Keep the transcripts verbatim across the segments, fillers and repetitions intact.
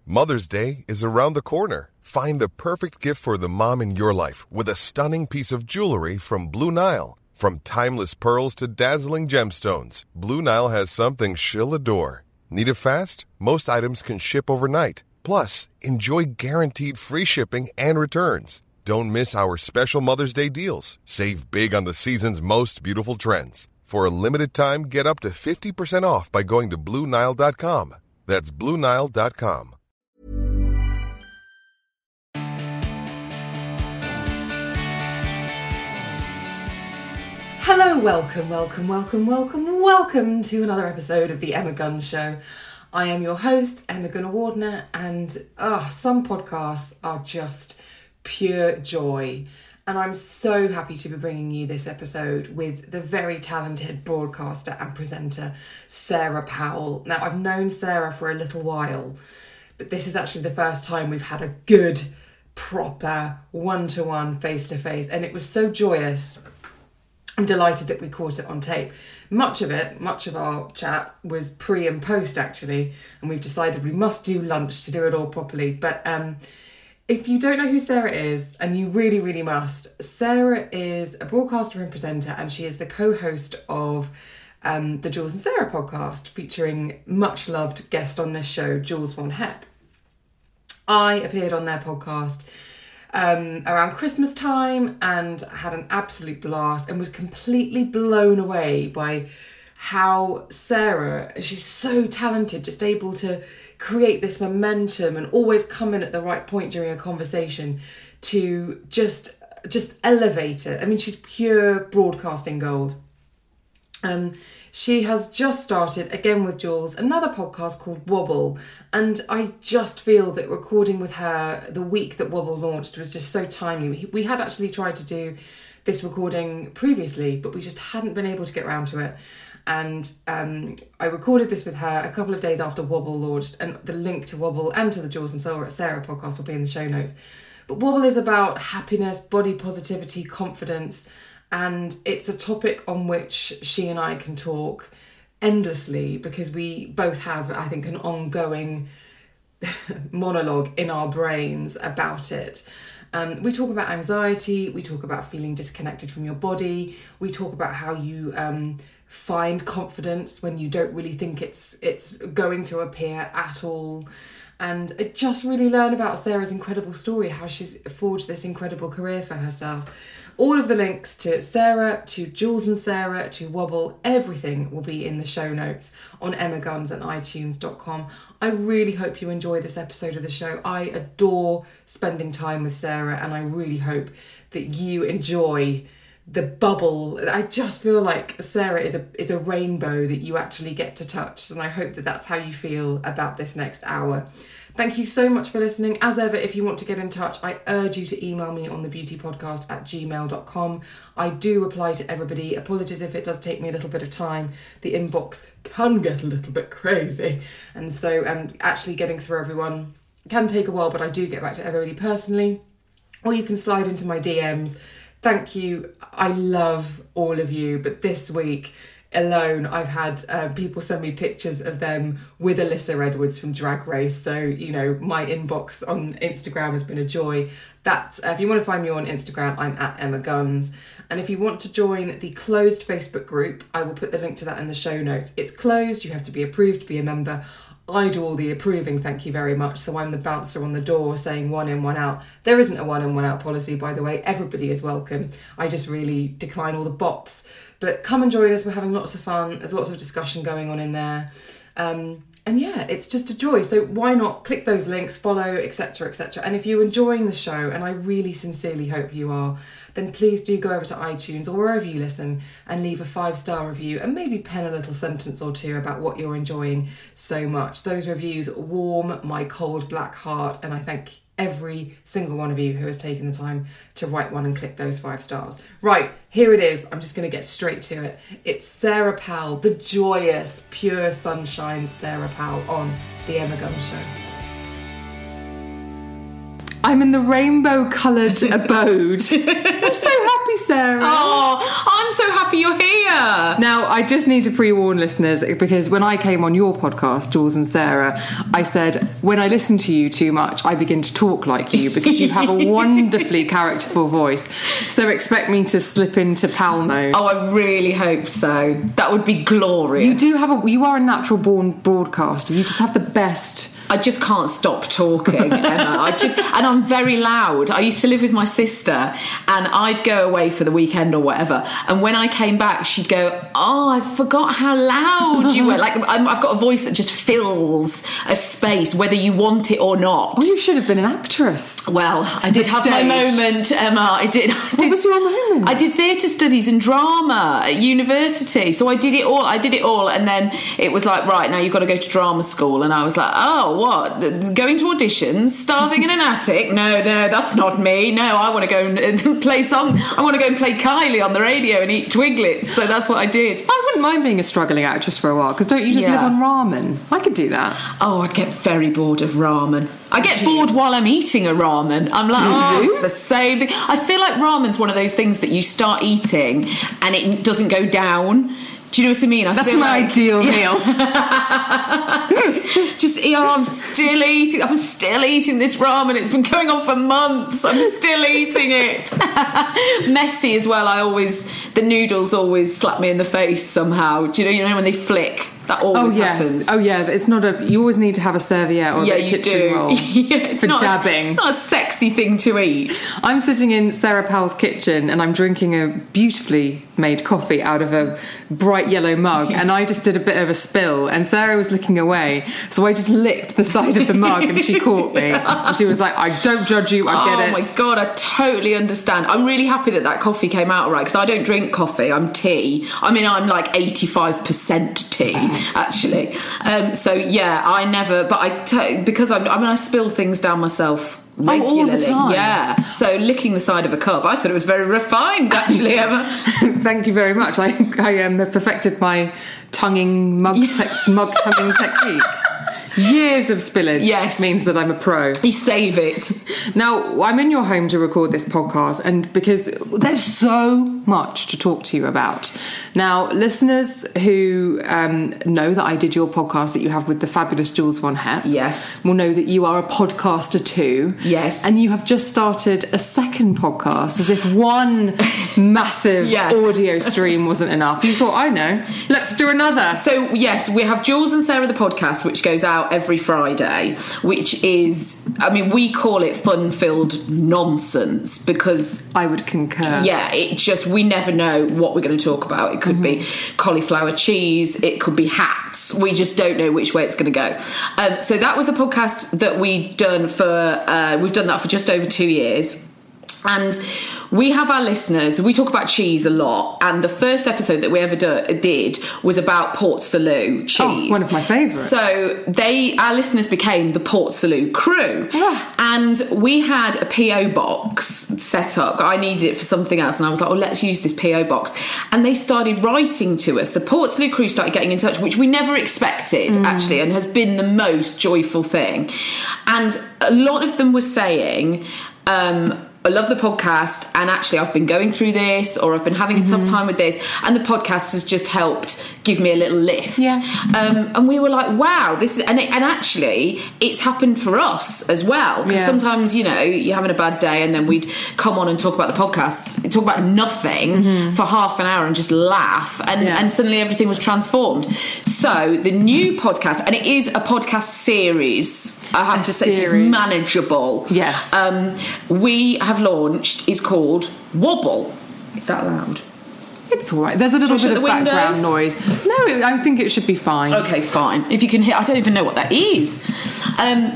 Mother's Day is around the corner. Find the perfect gift for the mom in your life with a stunning piece of jewelry from Blue Nile. From timeless pearls to dazzling gemstones, Blue Nile has something she'll adore. Need it fast? Most items can ship overnight. Plus, enjoy guaranteed free shipping and returns. Don't miss our special Mother's Day deals. Save big on the season's most beautiful trends. For a limited time, get up to fifty percent off by going to Blue Nile dot com. That's Blue Nile dot com. Hello, welcome, welcome, welcome, welcome, welcome to another episode of The Emma Guns Show. I am your host, Emma Gunnar-Wardner, and oh, some podcasts are just pure joy. And I'm so happy to be bringing you this episode with the very talented broadcaster and presenter, Sarah Powell. Now, I've known Sarah for a little while, but this is actually the first time we've had a good, proper, one-to-one, face-to-face, and it was so joyous. I'm delighted that we caught it on tape. Much of it, much of our chat was pre and post actually, and we've decided we must do lunch to do it all properly. But um, if you don't know who Sarah is, and you really, really must, Sarah is a broadcaster and presenter, and she is the co-host of um, the Jules and Sarah podcast, featuring much loved guest on this show, Jules Von Hepp. I appeared on their podcast Um, around Christmas time and had an absolute blast and was completely blown away by how Sarah, she's so talented, just able to create this momentum and always come in at the right point during a conversation to just just elevate it. I mean, she's pure broadcasting gold. Um, she has just started, again with Jules, another podcast called Wobble. And I just feel that recording with her the week that Wobble launched was just so timely. We had actually tried to do this recording previously, but we just hadn't been able to get around to it. And um, I recorded this with her a couple of days after Wobble launched, and the link to Wobble and to the Jules and Sarah podcast will be in the show notes. But Wobble is about happiness, body positivity, confidence, and it's a topic on which she and I can talk endlessly because we both have, I think, an ongoing monologue in our brains about it. Um, we talk about anxiety, we talk about feeling disconnected from your body, we talk about how you um, find confidence when you don't really think it's it's going to appear at all. And I just really learn about Sarah's incredible story, how she's forged this incredible career for herself. All of the links to Sarah, to Jules and Sarah, to Wobble, everything will be in the show notes on emma guns and i tunes dot com. I really hope you enjoy this episode of the show. I adore spending time with Sarah, and I really hope that you enjoy the bubble. I just feel like Sarah is a is a rainbow that you actually get to touch, and I hope that that's how you feel about this next hour. Thank you so much for listening. As ever, if you want to get in touch, I urge you to email me on the beauty podcast at gmail dot com. I do reply to everybody. Apologies if it does take me a little bit of time. The inbox can get a little bit crazy. And so um, actually getting through everyone can take a while, but I do get back to everybody personally. Or you can slide into my D Ms. Thank you. I love all of you. But this week alone, I've had uh, people send me pictures of them with Alyssa Edwards from Drag Race. So, you know, my inbox on Instagram has been a joy. That, uh, if you want to find me on Instagram, I'm at Emma Guns. And if you want to join the closed Facebook group, I will put the link to that in the show notes. It's closed. You have to be approved to be a member. I do all the approving, thank you very much. So I'm the bouncer on the door saying one in, one out. There isn't a one in, one out policy, by the way. Everybody is welcome. I just really decline all the bots. But come and join us. We're having lots of fun. There's lots of discussion going on in there. Um, and yeah, it's just a joy. So why not click those links, follow, et cetera, et cetera. And if you're enjoying the show, and I really sincerely hope you are, then please do go over to iTunes or wherever you listen and leave a five-star review and maybe pen a little sentence or two about what you're enjoying so much. Those reviews warm my cold black heart, and I thank every single one of you who has taken the time to write one and click those five stars. Right, here it is. I'm just going to get straight to it. It's Sarah Powell, the joyous, pure sunshine Sarah Powell on The Emma Guns Show. I'm in the rainbow-coloured abode. I'm so happy, Sarah. Oh, I'm so happy you're here. Now, I just need to pre-warn listeners, because when I came on your podcast, Jules and Sarah, I said, when I listen to you too much, I begin to talk like you, because you have a wonderfully characterful voice. So expect me to slip into pal mode. Oh, I really hope so. That would be glorious. You do have a... You are a natural-born broadcaster. You just have the best... I just can't stop talking, Emma. I just, and I'm very loud. I used to live with my sister, and I'd go away for the weekend or whatever. And when I came back, she'd go, "Oh, I forgot how loud you were." Like I'm, I've got a voice that just fills a space, whether you want it or not. Oh, you should have been an actress. Well, I did have my moment, Emma. I did. I did what was your moment? I did theatre studies and drama at university, so I did it all. I did it all, and then it was like, right, now you've got to go to drama school, and I was like, oh. What? Going to auditions, starving in an attic? No, no, that's not me. No, I want to go and play song. I want to go and play Kylie on the radio and eat Twiglets. So that's what I did. I wouldn't mind being a struggling actress for a while, because don't you just Yeah. live on ramen? I could do that. Oh, I'd get very bored of ramen. I get bored while I'm eating a ramen. I'm like, Do oh, you? it's the same thing. I feel like ramen's one of those things that you start eating and it doesn't go down. Do you know what I mean? I That's feel my like, ideal meal. Just, you know, I'm still eating. I'm still eating this ramen. It's been going on for months. I'm still eating it. Messy as well. I always, the noodles always slap me in the face somehow. Do you know? You know when they flick. That always oh yes. happens. Oh yeah. It's not a. You always need to have a serviette or yeah, a you kitchen do. roll yeah, it's for not dabbing. A, it's not a sexy thing to eat. I'm sitting in Sarah Powell's kitchen and I'm drinking a beautifully made coffee out of a bright yellow mug, and I just did a bit of a spill, and Sarah was looking away, so I just licked the side of the mug, and she caught me. And she was like, "I don't judge you. I get it." Oh my god, I totally understand. I'm really happy that that coffee came out right, because I don't drink coffee. I'm tea. I mean, I'm like eighty-five percent tea, actually. Um, so yeah, I never. But I t- because I'm, I mean, I spill things down myself. Regularly. Oh, all the time. Yeah. So licking the side of a cup, I thought it was very refined, actually, Emma. Thank you very much. I I um, have perfected my tonguing mug te- mug tonguing technique. Years of spillage yes. means that I'm a pro. You save it. Now, I'm in your home to record this podcast, and because there's so much to talk to you about. Now, listeners who um, know that I did your podcast that you have with the fabulous Jules Von Hepp, yes, will know that you are a podcaster too. Yes. And you have just started a second podcast, as if one massive yes. audio stream wasn't enough. You thought, I know, let's do another. So, yes, we have Jules and Sarah the podcast, which goes out every Friday, which is, I mean, we call it fun-filled nonsense, because I would concur. Yeah, it just, we never know what we're going to talk about. It could mm-hmm. be cauliflower cheese, it could be hats, we just don't know which way it's going to go. Um, so that was a podcast that we'd done for uh, we've done that for just over two years. And we have our listeners, we talk about cheese a lot, and the first episode that we ever do, did was about Port Salut cheese. Oh, one of my favourites. So they, our listeners became the Port Salut crew. Yeah. And we had a P O box set up. I needed it for something else, and I was like, oh, let's use this P O box. And they started writing to us. The Port Salut crew started getting in touch, which we never expected, mm. actually, and has been the most joyful thing. And a lot of them were saying... Um, I love the podcast, and actually I've been going through this, or I've been having a tough time with this, and the podcast has just helped give me a little lift. Yeah. Um, and we were like, wow, this is, and, it, and actually it's happened for us as well, because yeah. sometimes, you know, you're having a bad day and then we'd come on and talk about the podcast, talk about nothing mm-hmm. for half an hour and just laugh, and, yeah. and suddenly everything was transformed. So the new podcast, and it is a podcast series, I have a to say, series. It's manageable. Yes. Um, we have launched is called Wobble. Is that loud? It's all right. There's a little Shall I bit of shut the window? background noise. No, I think it should be fine. Okay, fine. If you can hear, I don't even know what that is. Um,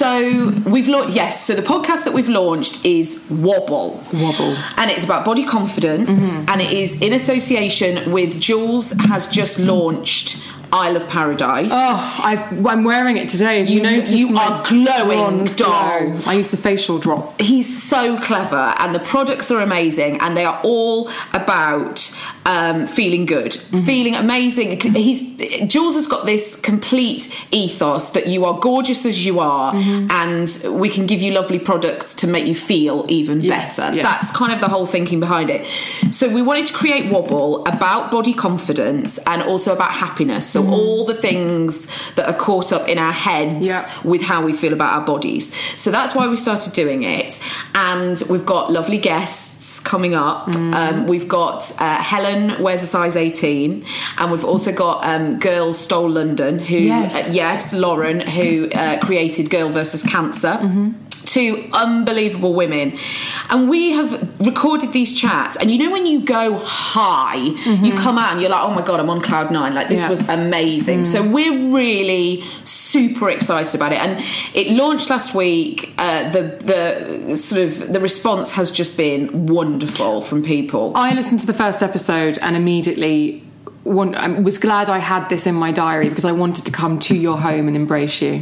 so we've launched, yes, so the podcast that we've launched is Wobble. Wobble. And it's about body confidence, mm-hmm. and it is in association with Jules has just launched Isle of Paradise. Oh, I've, I'm wearing it today. Have you, You, noticed you my are glowing, bronze doll. glow? I use the facial drop. He's so clever, and the products are amazing, and they are all about um, feeling good, mm-hmm. feeling amazing. He's Jules has got this complete ethos that you are gorgeous as you are, mm-hmm. and we can give you lovely products to make you feel even yes, better. Yeah. That's kind of the whole thinking behind it. So we wanted to create Wobble about body confidence and also about happiness. So mm-hmm. all the things that are caught up in our heads yeah. with how we feel about our bodies. So that's why we started doing it. And we've got lovely guests coming up. Mm. Um, we've got uh, Helen wears a size eighteen, and we've also got um, Girls Stole London, who yes, uh, yes Lauren, who uh, created Girl versus Cancer. Mm-hmm. Two unbelievable women, and we have recorded these chats, and you know when you go high, mm-hmm. you come out and you're like, oh my god, I'm on cloud nine, like this yeah. was amazing. Mm. So we're really super excited about it, and it launched last week. Uh, the the sort of the response has just been wonderful from people. I listened to the first episode and immediately One, I was glad I had this in my diary because I wanted to come to your home and embrace you.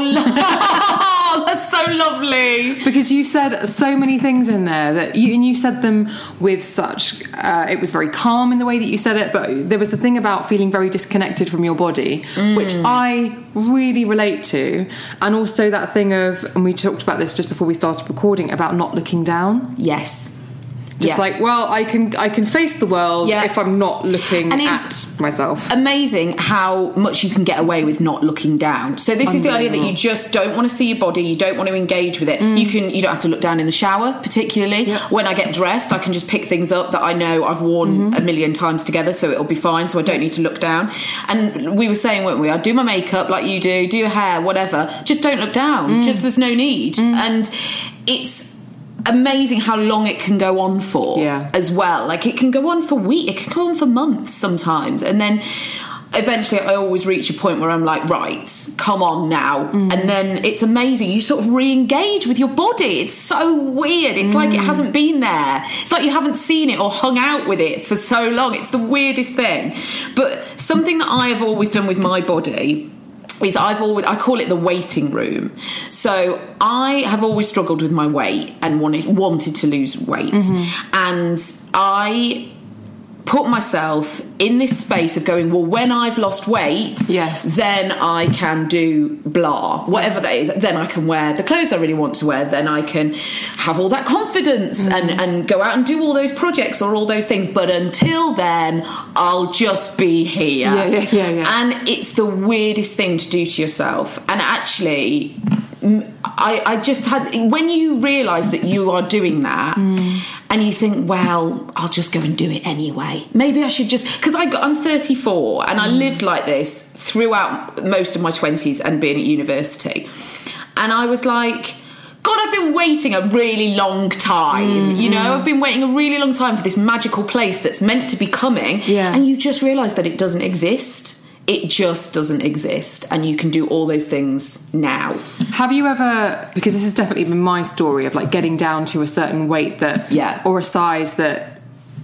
Oh, that's so lovely. Because you said so many things in there that you and you said them with such. Uh, it was very calm in the way that you said it, but there was the thing about feeling very disconnected from your body, mm. which I really relate to, and also that thing of, and we talked about this just before we started recording, about not looking down. Yes. Just yeah. like, well, I can I can face the world yeah. if I'm not looking and at myself. Amazing how much you can get away with not looking down. So this is the idea that you just don't want to see your body, you don't want to engage with it. Mm. You can you don't have to look down in the shower, particularly. Yep. When I get dressed, I can just pick things up that I know I've worn mm-hmm. a million times together, so it'll be fine, so I don't need to look down. And we were saying, weren't we, I do my makeup like you do, do your hair, whatever. Just don't look down. Mm. Just there's no need. Mm. And it's amazing how long it can go on for yeah. as well. Like it can go on for weeks, it can go on for months sometimes, and then eventually I always reach a point where I'm like, right, come on now. Mm. And then it's amazing, you sort of re-engage with your body. It's so weird. It's mm. like it hasn't been there. It's like you haven't seen it or hung out with it for so long. It's the weirdest thing. But something that I have always done with my body is I've always, I call it the waiting room. So I have always struggled with my weight and wanted wanted to lose weight, mm-hmm. and I put myself in this space of going, well, when I've lost weight, yes, then I can do blah, whatever that is. Then I can wear the clothes I really want to wear. Then I can have all that confidence mm-hmm. and, and go out and do all those projects or all those things. But until then, I'll just be here. Yeah, yeah, yeah, yeah. And it's the weirdest thing to do to yourself. And actually, I, I just had, when you realise that you are doing that mm. and you think, well, I'll just go and do it anyway. Maybe I should just, because I'm thirty-four and mm. I lived like this throughout most of my twenties and being at university. And I was like, God, I've been waiting a really long time. Mm-hmm. You know, I've been waiting a really long time for this magical place that's meant to be coming. Yeah. And you just realise that it doesn't exist. It just doesn't exist, and you can do all those things now. Have you ever, because this has definitely been my story of like getting down to a certain weight that, yeah, or a size that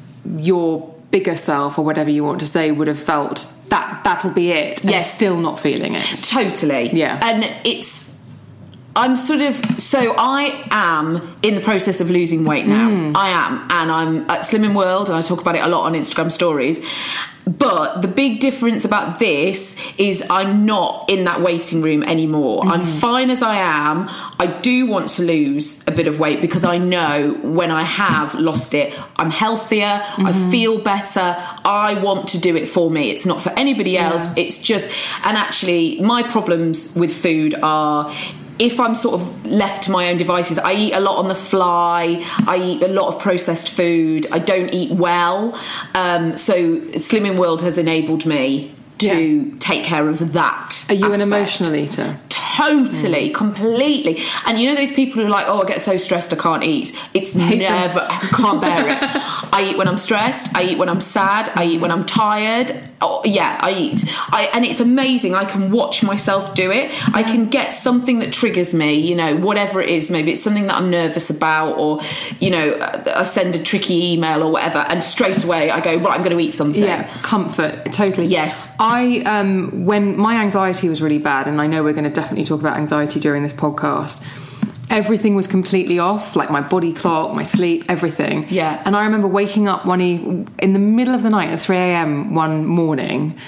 your bigger self or whatever you want to say would have felt that that'll be it, and yes, still not feeling it. Totally. Yeah. And it's, I'm sort of, so I am in the process of losing weight now. Mm. I am, and I'm at Slimming World, and I talk about it a lot on Instagram stories. But the big difference about this is I'm not in that waiting room anymore. Mm-hmm. I'm fine as I am. I do want to lose a bit of weight because I know when I have lost it, I'm healthier, mm-hmm. I feel better. I want to do it for me. It's not for anybody else. Yeah. It's just, and actually my problems with food are, if I'm sort of left to my own devices, I eat a lot on the fly, I eat a lot of processed food, I don't eat well. Um, so Slimming World has enabled me to yeah. take care of that. Are you aspect. An emotional eater? Totally, mm. completely. And you know those people who are like, oh, I get so stressed I can't eat. It's never, I can't bear it. I eat when I'm stressed, I eat when I'm sad, I eat when I'm tired. Oh, yeah, I eat. I, and it's amazing. I can watch myself do it. Yeah. I can get something that triggers me, you know, whatever it is. Maybe it's something that I'm nervous about, or, you know, I send a tricky email or whatever, and straight away I go, right, I'm going to eat something. Yeah, comfort, totally. Yes. I, um, when my anxiety was really bad, and I know we're going to definitely talk about anxiety during this podcast, everything was completely off, like my body clock, my sleep, everything. Yeah. And I remember waking up one e- in the middle of the night at three a.m. one morning,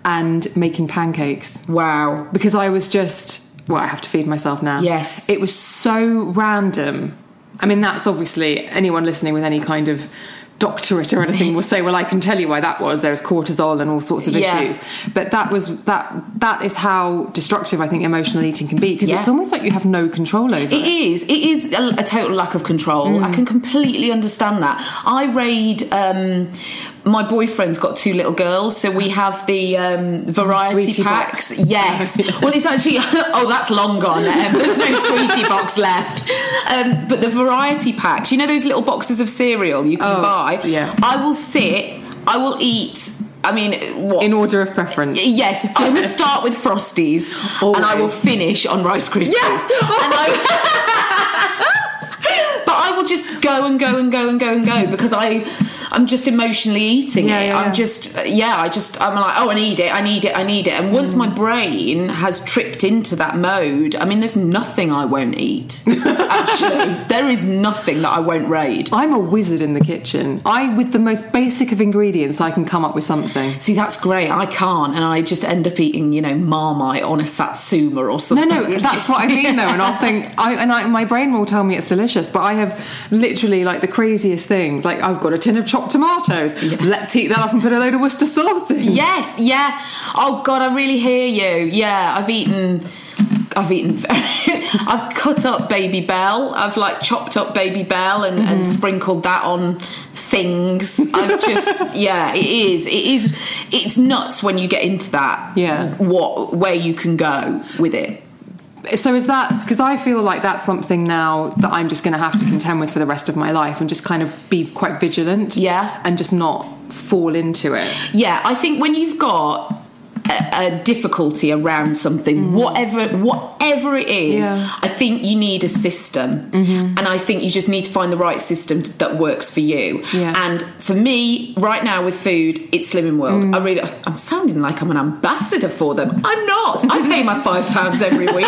and making pancakes. Wow. Because I was just, well, I have to feed myself now. Yes. It was so random. I mean, that's obviously, anyone listening with any kind of doctorate or anything will say, well, I can tell you why that was. There was cortisol and all sorts of yeah. issues. But that was that that is how destructive I think emotional eating can be, because yeah. it's almost like you have no control over it. It is. It is a, a total lack of control. Mm. I can completely understand that. I raid... Um, my boyfriend's got two little girls, so we have the um, variety Sweetie packs. box. Yes. Well, it's actually... Oh, that's long gone. Um, there's no Sweetie box left. Um, but the variety packs, you know those little boxes of cereal you can oh, buy? Yeah. I will sit... I will eat... I mean, what? In order of preference. Yes, I will start with Frosties. Always. And I will finish on Rice Krispies. Yes! And I... But I will just go and go and go and go and go because I, I'm just emotionally eating yeah, it. Yeah, I'm yeah. just, yeah, I just, I'm like, oh, I need it, I need it, I need it. And once mm. my brain has tripped into that mode, I mean, there's nothing I won't eat. Actually, there is nothing that I won't raid. I'm a wizard in the kitchen. I, with the most basic of ingredients, I can come up with something. See, that's great. I can't, and I just end up eating, you know, Marmite on a Satsuma or something. No, no, that's what I mean, though. And I'll think, I, and I, my brain will tell me it's delicious, but I have literally like the craziest things. Like, I've got a tin of chopped tomatoes. Yeah. Let's heat that up and put a load of Worcester sauce in. Yes, yeah. Oh God, I really hear you. Yeah, I've eaten. I've eaten. I've cut up Baby Bell. I've like chopped up Baby Bell and, mm-hmm. and sprinkled that on things. I've just yeah. It is. It is. It's nuts when you get into that. Yeah. What where you can go with it. So is that, because I feel like that's something now that I'm just going to have to contend with for the rest of my life and just kind of be quite vigilant. Yeah. And just not fall into it. Yeah, I think when you've got a, a difficulty around something, mm. whatever whatever it is, yeah. I think you need a system. Mm-hmm. And I think you just need to find the right system to, that works for you. Yeah. And for me, right now with food, it's Slimming World. Mm. I really, I'm sounding like I'm an ambassador for them. I'm not. I pay my five pounds every week.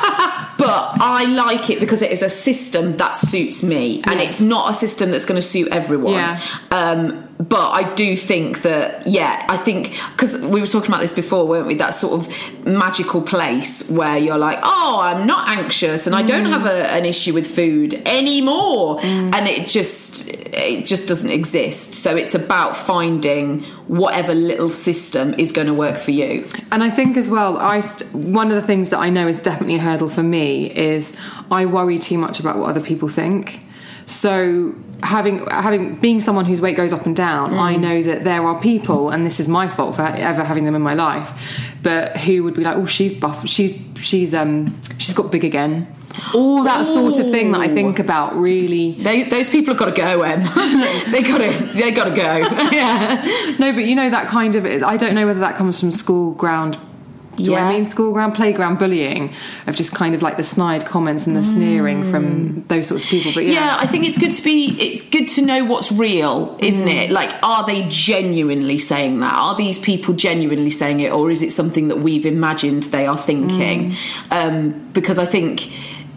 But I like it because it is a system that suits me, and yes. it's not a system that's going to suit everyone. Yeah. Um, but I do think that, yeah, I think, because we were talking about this before, weren't we? That sort of magical place where you're like, oh, I'm not anxious and I don't have a, an issue with food anymore. Mm. And it just, it just doesn't exist. So it's about finding whatever little system is going to work for you. And I think as well, I st- one of the things that I know is definitely a hurdle for me is I worry too much about what other people think. So having having being someone whose weight goes up and down, mm. I know that there are people, and this is my fault for ever having them in my life, but who would be like, oh, she's buff, she's she's um she's got big again. All that Ooh. Sort of thing that I think about really. They, those people have got to go, Em. they got to, they got to go. Yeah. No, but you know that kind of. I don't know whether that comes from school ground. Do yeah. I mean school ground, playground bullying of just kind of like the snide comments and the mm. sneering from those sorts of people. But yeah. yeah, I think it's good to be. It's good to know what's real, isn't mm. it? Like, are they genuinely saying that? Are these people genuinely saying it, or is it something that we've imagined they are thinking? Mm. Um, because I think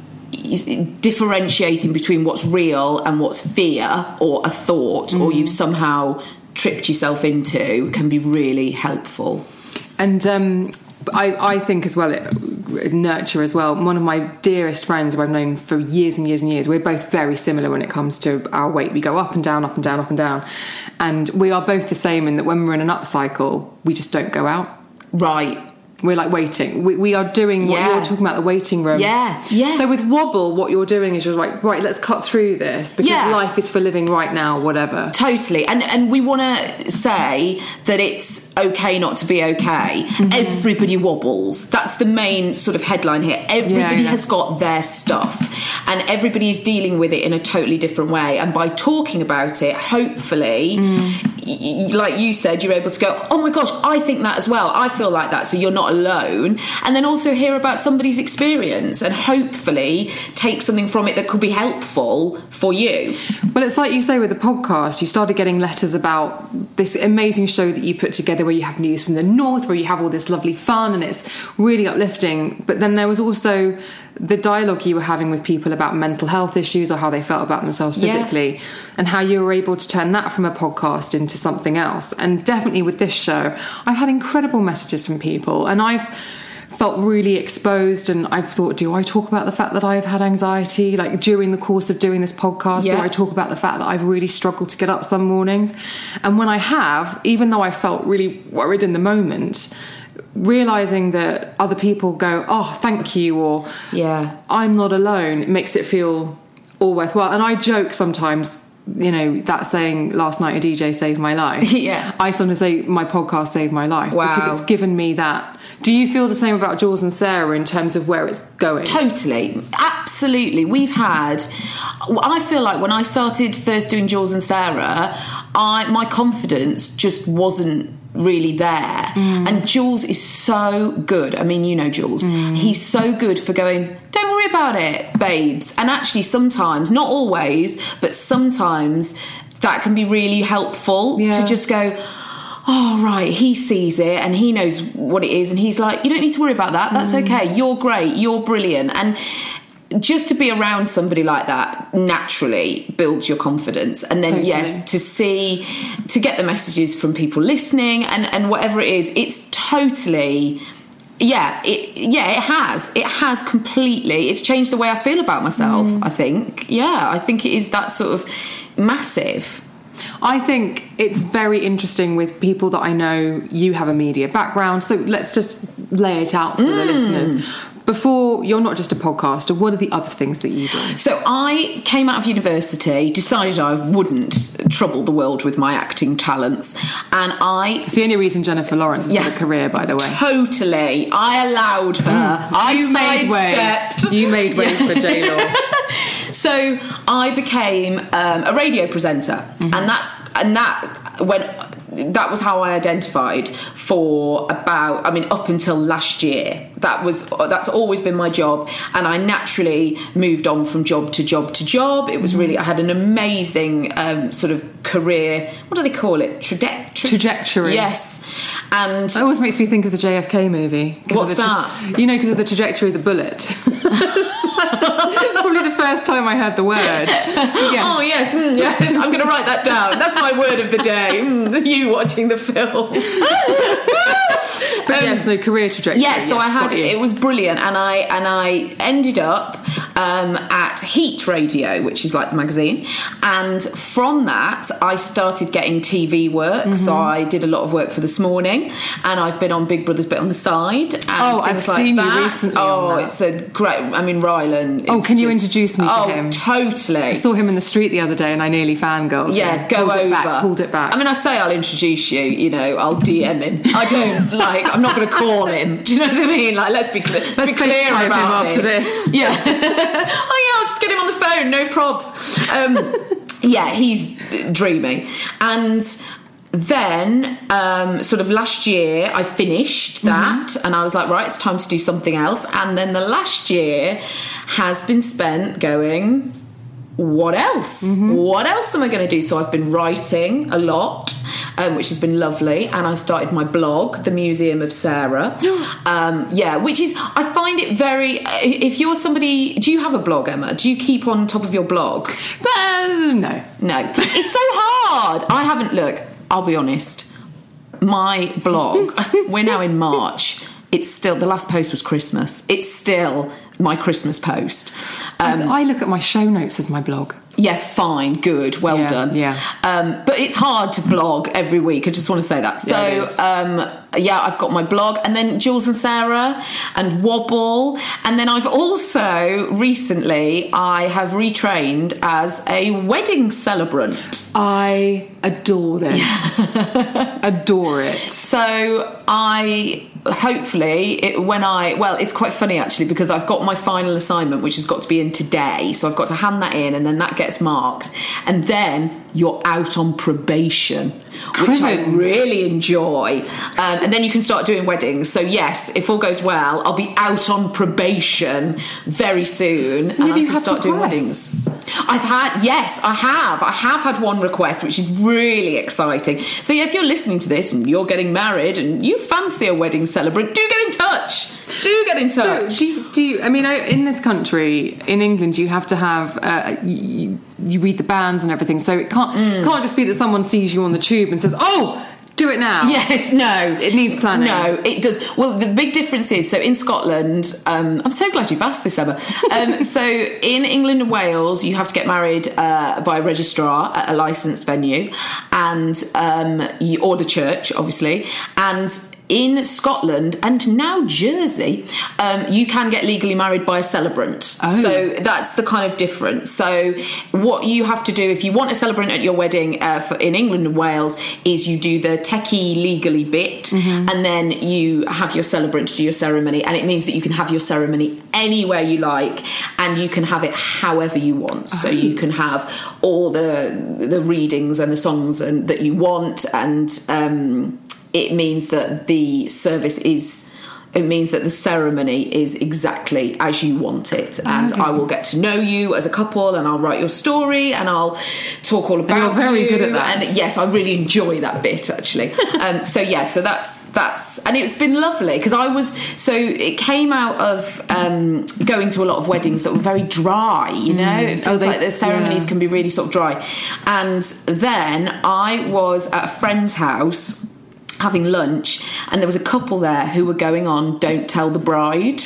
differentiating between what's real and what's fear or a thought mm. or you've somehow tripped yourself into can be really helpful. And um, I, I think as well, it, nurture as well. One of my dearest friends who I've known for years and years and years, we're both very similar when it comes to our weight. We go up and down, up and down, up and down. And we are both the same in that when we're in an up cycle, we just don't go out. Right. We're like waiting. We, we are doing what yeah. you're talking about, the waiting room. Yeah, yeah. So with Wobble, what you're doing is you're like, right, let's cut through this because yeah. life is for living right now, whatever. Totally. And and we want to say that it's okay not to be okay. Mm-hmm. Everybody wobbles. That's the main sort of headline here. Everybody yeah, yeah. has got their stuff and everybody is dealing with it in a totally different way. And by talking about it, hopefully, mm. y- like you said, you're able to go, oh my gosh, I think that as well. I feel like that. So you're not alone. And then also hear about somebody's experience and hopefully take something from it that could be helpful for you. Well, it's like you say with the podcast, you started getting letters about this amazing show that you put together where you have news from the north, where you have all this lovely fun and it's really uplifting. But then there was also the dialogue you were having with people about mental health issues or how they felt about themselves physically, yeah. and how you were able to turn that from a podcast into something else. And definitely with this show, I've had incredible messages from people, and I've felt really exposed, and I've thought, do I talk about the fact that I've had anxiety? Like, during the course of doing this podcast, yeah. do I talk about the fact that I've really struggled to get up some mornings? And when I have, even though I felt really worried in the moment, realising that other people go, oh, thank you, or yeah, I'm not alone, it makes it feel all worthwhile. And I joke sometimes, you know, that saying, last night a D J saved my life. Yeah. I sometimes say my podcast saved my life. Wow. Because it's given me that. Do you feel the same about Jules and Sarah in terms of where it's going? Totally. Absolutely. We've had... I feel like when I started first doing Jules and Sarah, I my confidence just wasn't really there. Mm. And Jules is so good. I mean, you know Jules. Mm. He's so good for going, don't worry about it, babes. And actually sometimes, not always, but sometimes that can be really helpful yeah. to just go... oh, right, he sees it and he knows what it is, and he's like, you don't need to worry about that, that's mm. okay, you're great, you're brilliant. And just to be around somebody like that naturally builds your confidence. And then totally. Yes, to see, to get the messages from people listening and, and whatever it is, it's totally... Yeah, it, yeah, it has. It has completely. It's changed the way I feel about myself, mm. I think. Yeah, I think it is that sort of massive... I think it's very interesting with people that I know. You have a media background, so let's just lay it out for mm. the listeners. Before, you're not just a podcaster, what are the other things that you do? So I came out of university, decided I wouldn't trouble the world with my acting talents, and I... It's the only reason Jennifer Lawrence has yeah, got a career, by the way. Totally. I allowed her. Mm. I you made way. You made way yeah. for J-Law. So I became um, a radio presenter, mm-hmm. and that's and that when that was how I identified for about, I mean, up until last year. That was that's always been my job, and I naturally moved on from job to job to job. It was really, I had an amazing um, sort of career. What do they call it? Traje- tra- Trajectory. Yes. And it always makes me think of the J F K movie. What's tra- that? You know, because of the trajectory of the bullet. It's probably the first time I heard the word. Yes. Oh yes, mm, yes. I'm going to write that down. That's my word of the day. Mm, you watching the film. But um, yes, no, career trajectory. Yeah, so yes, I had it was brilliant, and I and I ended up um, at Heat Radio, which is like the magazine, and from that I started getting T V work. Mm-hmm. So I did a lot of work for This Morning, and I've been on Big Brother's Bit on the Side. And oh, I've like seen that. You recently. Oh, on that. It's a great. I mean, Rylan. Oh, can just, you introduce me to oh, him? Totally. I saw him in the street the other day, and I nearly fangirled. Yeah, him. go pulled over. It back, pulled it back. I mean, I say I'll introduce you. You know, I'll D M him. I don't like. I'm not going to call him. Do you know what I mean? Like, let's be clear. Let's be clear about him after this. Yeah. Oh yeah, I'll just get him on the phone. No probs. Um, yeah, he's dreamy. And then um, sort of last year I finished that, mm-hmm. and I was like, right, it's time to do something else. And then the last year has been spent going, what else? Mm-hmm. What else am I going to do? So I've been writing a lot, um, which has been lovely, and I started my blog, The Museum of Sarah. um, yeah, which is, I find it very, if you're somebody, do you have a blog, Emma? Do you keep on top of your blog? But, uh, no. No. It's so hard. I haven't, look, I'll be honest, my blog, we're now in March, it's still, the last post was Christmas, it's still my Christmas post. Um, I look at my show notes as my blog. Yeah, fine, good, well yeah, done. Yeah. Um, but it's hard to blog every week, I just want to say that. So, yeah, um, yeah, I've got my blog, and then Jules and Sarah, and Wobble, and then I've also, recently, I have retrained as a wedding celebrant. I adore this. Adore it. So, I... hopefully it, when I well it's quite funny actually, because I've got my final assignment, which has got to be in today, so I've got to hand that in, and then that gets marked, and then you're out on probation, which I really enjoy, um, and then you can start doing weddings. So yes, if all goes well, I'll be out on probation very soon, and, and I can start doing weddings. I've had yes I have I have had one request, which is really exciting. So yeah, if you're listening to this and you're getting married and you fancy a wedding celebrant, do get in touch. do get in touch. So do you, do you, I mean, in this country, in England, you have to have, uh, you, you read the bans and everything, so it can't, mm. can't just be that someone sees you on the tube and says, oh, do it now. Yes, no. It needs planning. No, it does. Well, the big difference is, so in Scotland, um, I'm so glad you've asked this, Emma. Um, so in England and Wales, you have to get married uh, by a registrar at a licensed venue, and um, you, or the church, obviously. And in Scotland and now Jersey, um, you can get legally married by a celebrant. Oh. So that's the kind of difference. So what you have to do if you want a celebrant at your wedding uh, for, in England and Wales is you do the techie legally bit, mm-hmm. and then you have your celebrant do your ceremony, and it means that you can have your ceremony anywhere you like, and you can have it however you want. Oh. So you can have all the the readings and the songs and that you want, and um it means that the service is, it means that the ceremony is exactly as you want it. And okay. I will get to know you as a couple, and I'll write your story, and I'll talk all about you. You're very you. good at that. And yes, I really enjoy that bit, actually. um, so yeah, so that's, that's, and it's been lovely, because I was, so it came out of um, going to a lot of weddings that were very dry, you know? Mm. It feels oh, they, like the ceremonies yeah. can be really sort of dry. And then I was at a friend's house having lunch, and there was a couple there who were going on Don't Tell the Bride.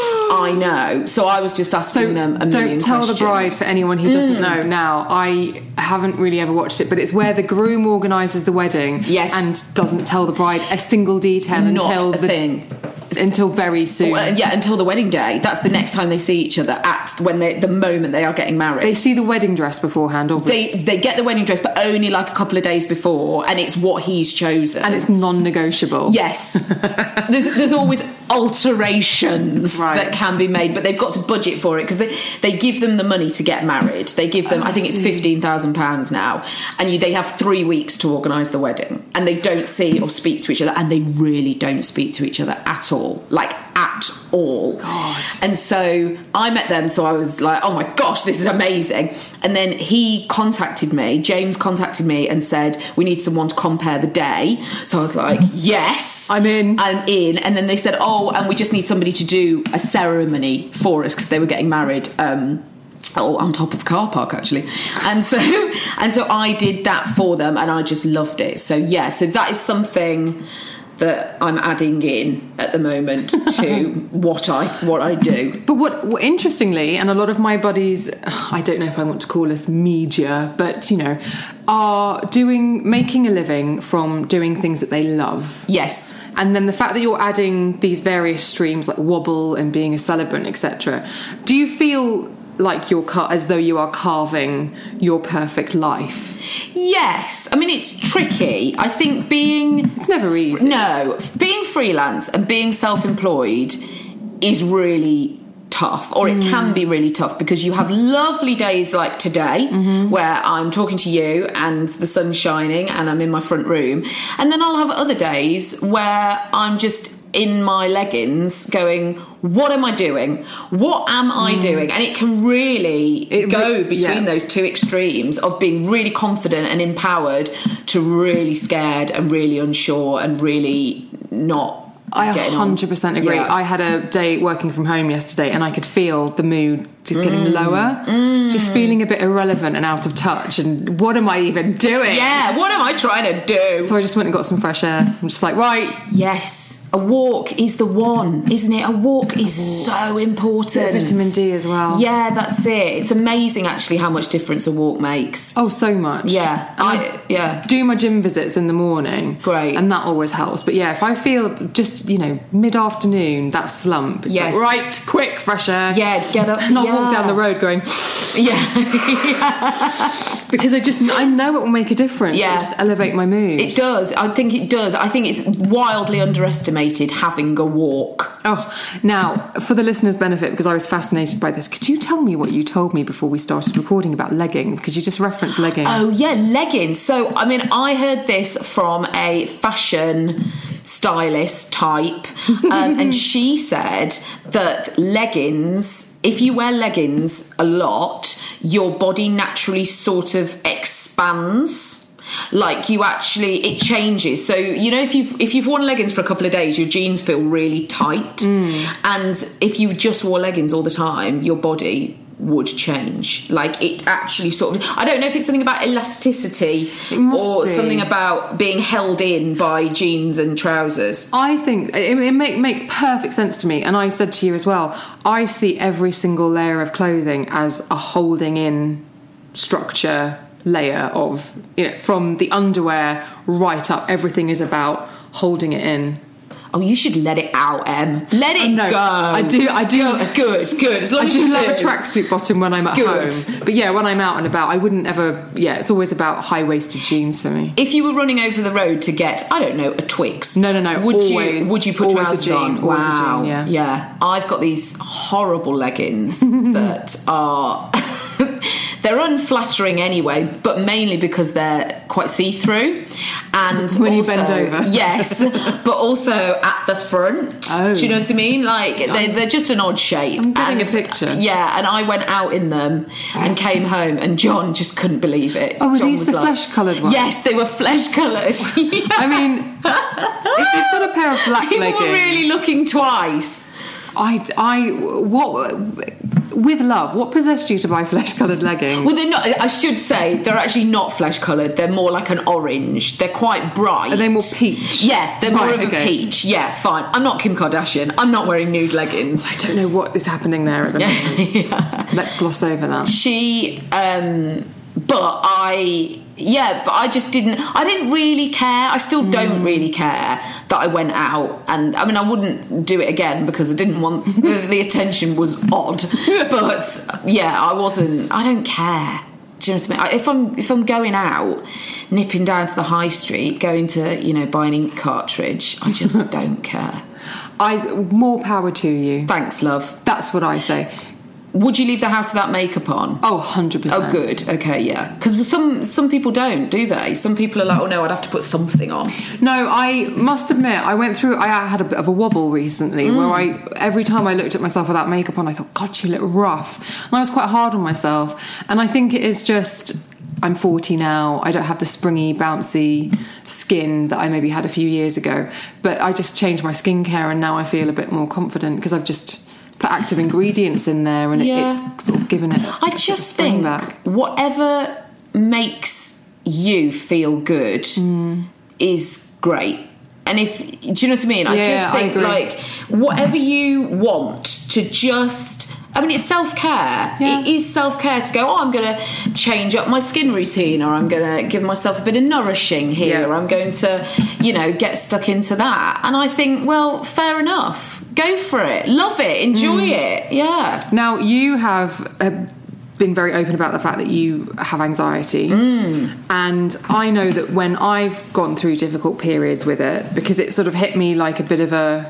I know. So I was just asking so them a million Don't Tell questions. the Bride, for anyone who doesn't mm. know. Now, I haven't really ever watched it, but it's where the groom organises the wedding, yes. and doesn't tell the bride a single detail Not until a the thing. Until very soon. Well, yeah, until the wedding day. That's the next time they see each other, at when they the moment they are getting married. They see the wedding dress beforehand, obviously. They they get the wedding dress, but only like a couple of days before, and it's what he's chosen. And it's non-negotiable. Yes. there's there's always alterations right. that can be made, but they've got to budget for it, because they, they give them the money to get married. They give them, oh, I think I it's fifteen thousand pounds now, and you, they have three weeks to organise the wedding, and they don't see or speak to each other, and they really don't speak to each other at all. Like, at all. God. And so I met them, so I was like, oh my gosh, this is amazing. And then he contacted me, James contacted me and said, we need someone to compare the day. So I was like, yes, I'm in. I'm in. And then they said, oh, and we just need somebody to do a ceremony for us, because they were getting married um Oh, on top of a car park, actually. And so and so I did that for them, and I just loved it. So yeah, so that is something that I'm adding in at the moment to what I what I do. But what, what interestingly, and a lot of my buddies, I don't know if I want to call us media, but you know, are doing making a living from doing things that they love. Yes. And then the fact that you're adding these various streams like Wobble and being a celebrant, et cetera. Do you feel like you're car- as though you are carving your perfect life? Yes. I mean, it's tricky. I think being... It's never easy. No. Being freelance and being self-employed is really tough, or it mm. can be really tough, because you have lovely days like today, mm-hmm. where I'm talking to you and the sun's shining and I'm in my front room, and then I'll have other days where I'm just in my leggings going, what am I doing? What am I mm. doing? And it can really it go re- between yeah. those two extremes of being really confident and empowered to really scared and really unsure and really not. I one hundred percent agree. Yeah. I had a day working from home yesterday, and I could feel the mood just getting mm. lower, mm. just feeling a bit irrelevant and out of touch, and what am I even doing? Yeah, what am I trying to do? So I just went and got some fresh air. I'm just like, right. Yes, a walk is the one, isn't it? A walk is a walk. So important. Vitamin D as well. Yeah, that's it. It's amazing actually how much difference a walk makes. Oh, so much. Yeah. I, I yeah. do my gym visits in the morning. Great. And that always helps. But yeah, if I feel just, you know, mid-afternoon, that slump. Yes. Like, right, quick, fresh air. Yeah, get up. Not yeah. walk down the road going, yeah. Because I just, I know it will make a difference. Yeah. It'll just elevate my mood. It does. I think it does. I think it's wildly underestimated having a walk. Oh, now, for the listeners' benefit, because I was fascinated by this, could you tell me what you told me before we started recording about leggings? Because you just referenced leggings. Oh, yeah, leggings. So, I mean, I heard this from a fashion stylist type, um, and she said that leggings, if you wear leggings a lot, your body naturally sort of expands. Like you actually, it changes. So you know, if you've if you've worn leggings for a couple of days, your jeans feel really tight, mm. and if you just wore leggings all the time, your body would change. Like it actually sort of, I don't know if it's something about elasticity or be. something about being held in by jeans and trousers. I think it, it make, makes perfect sense to me, and I said to you as well, I see every single layer of clothing as a holding in structure layer of, you know, from the underwear right up, everything is about holding it in. Oh, you should let it out, Em. Let it no, go. I do. I do. Good, good. As long I as do you love do. a tracksuit bottom when I'm at Good. home. But yeah, when I'm out and about, I wouldn't ever. Yeah, it's always about high waisted jeans for me. If you were running over the road to get, I don't know, a Twix. No, no, no. Would always, you? Would you put always trousers a jean, on? Always Wow. a jean, yeah. Yeah. I've got these horrible leggings that are. They're unflattering anyway, but mainly because they're quite see-through. And when also, you bend over. Yes, but also at the front. Oh. Do you know what I mean? Like, they, they're just an odd shape. I'm getting and, a picture. Yeah, and I went out in them and came home, and John just couldn't believe it. Oh, were John these was the like, flesh-coloured ones? Yes, they were flesh-coloured. I mean, if you've got a pair of black People leggings... were really looking twice. I, I, what... With love, what possessed you to buy flesh-coloured leggings? Well, they're not. I should say they're actually not flesh-coloured. They're more like an orange. They're quite bright. Are they more peach? Yeah, they're more Right, of okay. a peach. Yeah, fine. I'm not Kim Kardashian. I'm not wearing nude leggings. I don't know what is happening there at the moment. Yeah. Let's gloss over that. She, um, but I. Yeah, but I just didn't. I didn't really care. I still don't Mm. really care that I went out, and I mean, I wouldn't do it again because I didn't want the, the attention was odd. But yeah, I wasn't. I don't care. Do you know what I mean? If I'm if I'm going out, nipping down to the high street, going to you know buy an ink cartridge, I just don't care. I more power to you. Thanks, love. That's what I say. Would you leave the house without makeup on? Oh, one hundred percent. Oh, good. Okay, yeah. Because some some people don't, do they? Some people are like, oh no, I'd have to put something on. No, I must admit, I went through. I had a bit of a wobble recently, Mm. where I every time I looked at myself without makeup on, I thought, God, you look rough, and I was quite hard on myself. And I think it is just. I'm forty now. I don't have the springy, bouncy skin that I maybe had a few years ago. But I just changed my skincare, and now I feel a bit more confident because I've just put active ingredients in there, and Yeah. it's sort of given it. I just think back. whatever makes you feel good Mm. is great. And if do you know what I mean? I Yeah, just I think agree. like whatever you want to just. I mean, it's self-care. Yeah. It is self-care to go, oh, I'm going to change up my skin routine, or I'm going to give myself a bit of nourishing here, Yeah. or I'm going to, you know, get stuck into that. And I think, well, fair enough. Go for it. Love it. Enjoy Mm. it. Yeah. Now, you have uh, been very open about the fact that you have anxiety. Mm. And I know that when I've gone through difficult periods with it, because it sort of hit me like a bit of a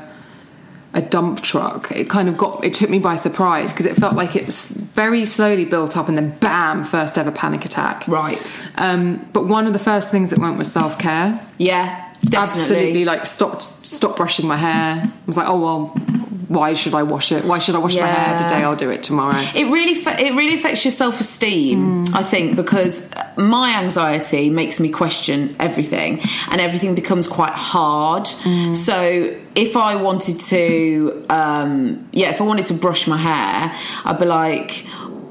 a dump truck, it kind of got, it took me by surprise because it felt like it was very slowly built up and then bam, first ever panic attack. Right. Um, but one of the first things that went was self-care. Yeah, definitely. Absolutely, like stopped stop brushing my hair. I was like, oh well, why should I wash it? Why should I wash my hair Yeah. today? I'll do it tomorrow. It really, fa- it really affects your self-esteem, I think, because my anxiety makes me question everything, and everything becomes quite hard. So if I wanted to, um, yeah, if I wanted to brush my hair, I'd be like,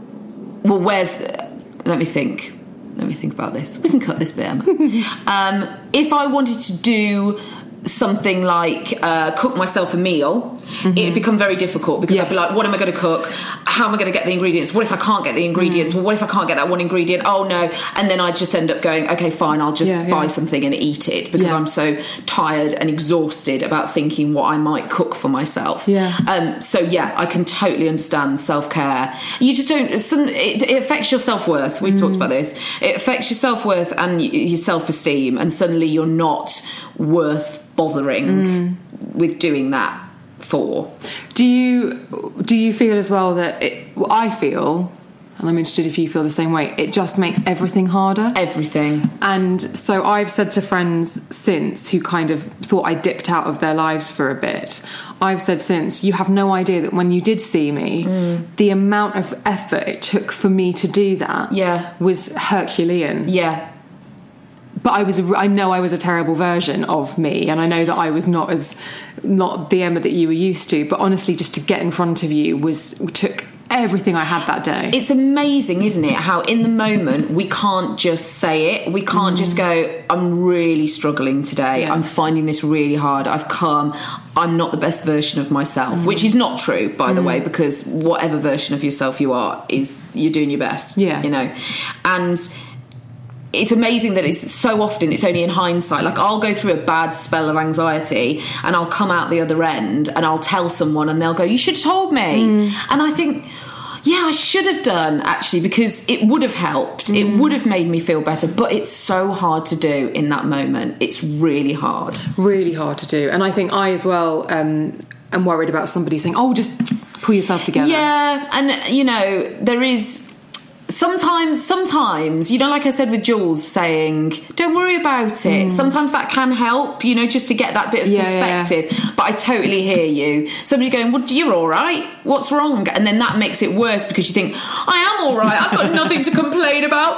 well, where's? The, let me think. Let me think about this. We can cut this bit, Emma. um, if I wanted to do something like uh, cook myself a meal, mm-hmm. it'd become very difficult because Yes. I'd be like, what am I going to cook? How am I going to get the ingredients? What if I can't get the ingredients? Mm. Well, what if I can't get that one ingredient? Oh no. And then I just end up going, okay, fine, I'll just Yeah, buy yeah. something and eat it because Yeah. I'm so tired and exhausted about thinking what I might cook for myself. Yeah. Um, so yeah, I can totally understand self-care. You just don't, some, it, it affects your self-worth. We've Mm. talked about this. It affects your self-worth and y- your self-esteem, and suddenly you're not worth bothering Mm. with doing that for. Do you do you feel as well that it? Well, I feel, and I'm interested if you feel the same way. It just makes everything harder. Everything. And so I've said to friends since who kind of thought I dipped out of their lives for a bit, I've said since, you have no idea that when you did see me, Mm. the amount of effort it took for me to do that Yeah. was Herculean. Yeah. but I was, a, I know I was a terrible version of me, and I know that I was not as, not the Emma that you were used to. But honestly, just to get in front of you was took everything I had that day. It's amazing, isn't it, how in the moment we can't just say it. We can't mm. just go, I'm really struggling today. Yeah. I'm finding this really hard. I've come. I'm not the best version of myself, mm. which is not true, by mm. the way, because whatever version of yourself you are, is you're doing your best. Yeah. You know, and it's amazing that it's so often it's only in hindsight. Like, I'll go through a bad spell of anxiety and I'll come out the other end and I'll tell someone and they'll go, you should have told me. Mm. And I think, yeah, I should have done, actually, because it would have helped. Mm. It would have made me feel better. But it's so hard to do in that moment. It's really hard. Really hard to do. And I think I as well um, am worried about somebody saying, oh, just pull yourself together. Yeah, and, you know, there is... Sometimes, sometimes, you know, like I said with Jules saying, don't worry about it. Mm. Sometimes that can help, you know, just to get that bit of yeah, perspective. Yeah. But I totally hear you. Somebody going, well, you're all right. What's wrong? And then that makes it worse because you think, I am all right. I've got nothing to complain about.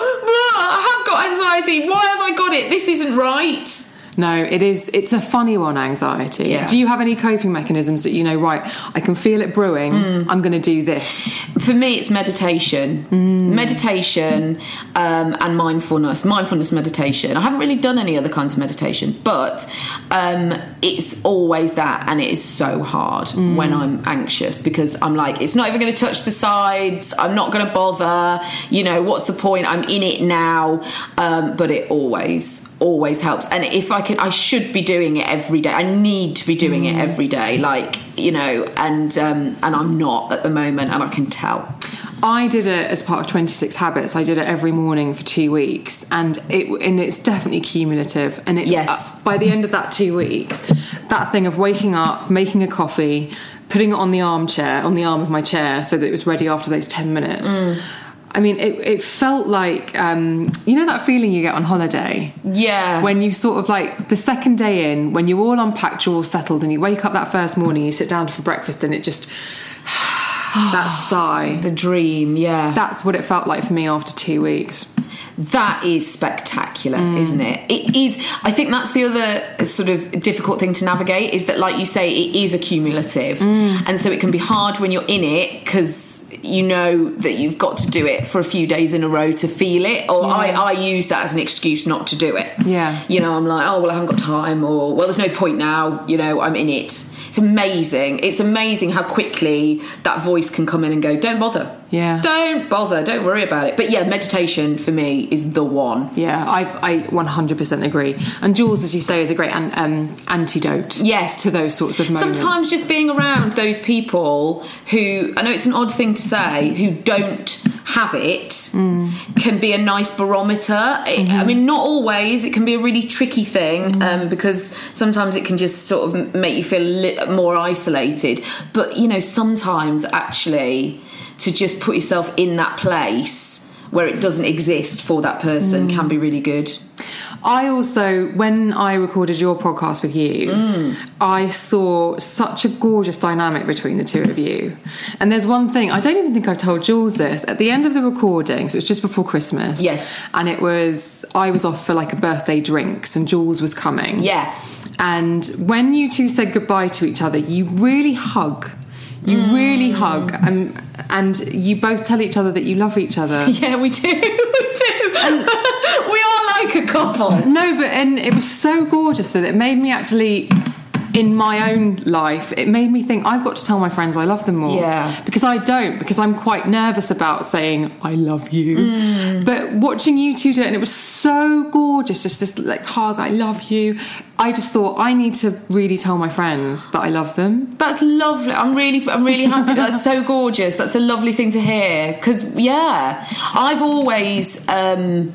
I have got anxiety. Why have I got it? This isn't right. No, it is. It's a funny one, anxiety. Yeah. Do you have any coping mechanisms that you know, right, I can feel it brewing, mm. I'm going to do this? For me, it's meditation. Mm. Meditation um, and mindfulness. Mindfulness meditation. I haven't really done any other kinds of meditation, but um, it's always that, and it is so hard mm. when I'm anxious because I'm like, it's not even going to touch the sides. I'm not going to bother. You know, what's the point? I'm in it now. Um, but it always... always helps. And if I can, I should be doing it every day. I need to be doing mm. it every day, like, you know, and um and I'm not at the moment, and I can tell. I did it as part of twenty-six Habits. I did it every morning for two weeks, and it and it's definitely cumulative. And it, yes, uh, by the end of that two weeks, that thing of waking up, making a coffee, putting it on the armchair, on the arm of my chair, so that it was ready after those ten minutes. Mm. I mean, it, it felt like, um, you know that feeling you get on holiday? Yeah. When you sort of like, the second day in, when you're all unpacked, you're all settled, and you wake up that first morning, you sit down for breakfast, and it just... that sigh. The dream, yeah. That's what it felt like for me after two weeks. That is spectacular, mm. isn't it? It is. I think that's the other sort of difficult thing to navigate, is that, like you say, it is accumulative. Mm. And so it can be hard when you're in it, because... you know that you've got to do it for a few days in a row to feel it, or yeah. I, I use that as an excuse not to do it. Yeah. You know, I'm like, oh, well, I haven't got time, or, well, there's no point now, you know, I'm in it. It's amazing. It's amazing how quickly that voice can come in and go, don't bother. Yeah. Don't bother. Don't worry about it. But yeah, meditation for me is the one. Yeah, I I one hundred percent agree. And Jules, as you say, is a great an, um, antidote yes. to those sorts of moments. Sometimes just being around those people who, I know it's an odd thing to say, who don't have it mm. can be a nice barometer. It, mm-hmm. I mean, not always. It can be a really tricky thing mm. um, because sometimes it can just sort of make you feel a little more isolated. But, you know, sometimes actually... to just put yourself in that place where it doesn't exist for that person mm. can be really good. I also, when I recorded your podcast with you, mm. I saw such a gorgeous dynamic between the two of you. And there's one thing, I don't even think I've told Jules this, at the end of the recording, so it was just before Christmas. Yes. And it was, I was off for like a birthday drinks and Jules was coming. Yeah. And when you two said goodbye to each other, you really hug. You mm. really hug, and and you both tell each other that you love each other. Yeah, we do. We do. And we are like a couple. No, but and it was so gorgeous that it made me actually, in my own life, it made me think I've got to tell my friends I love them more. Yeah. Because I don't, because I'm quite nervous about saying I love you. Mm. But watching you two do it, and it was so gorgeous, just this like hug, I love you. I just thought I need to really tell my friends that I love them. That's lovely. I'm really, I'm really happy. That's so gorgeous. That's a lovely thing to hear. Because yeah, I've always um,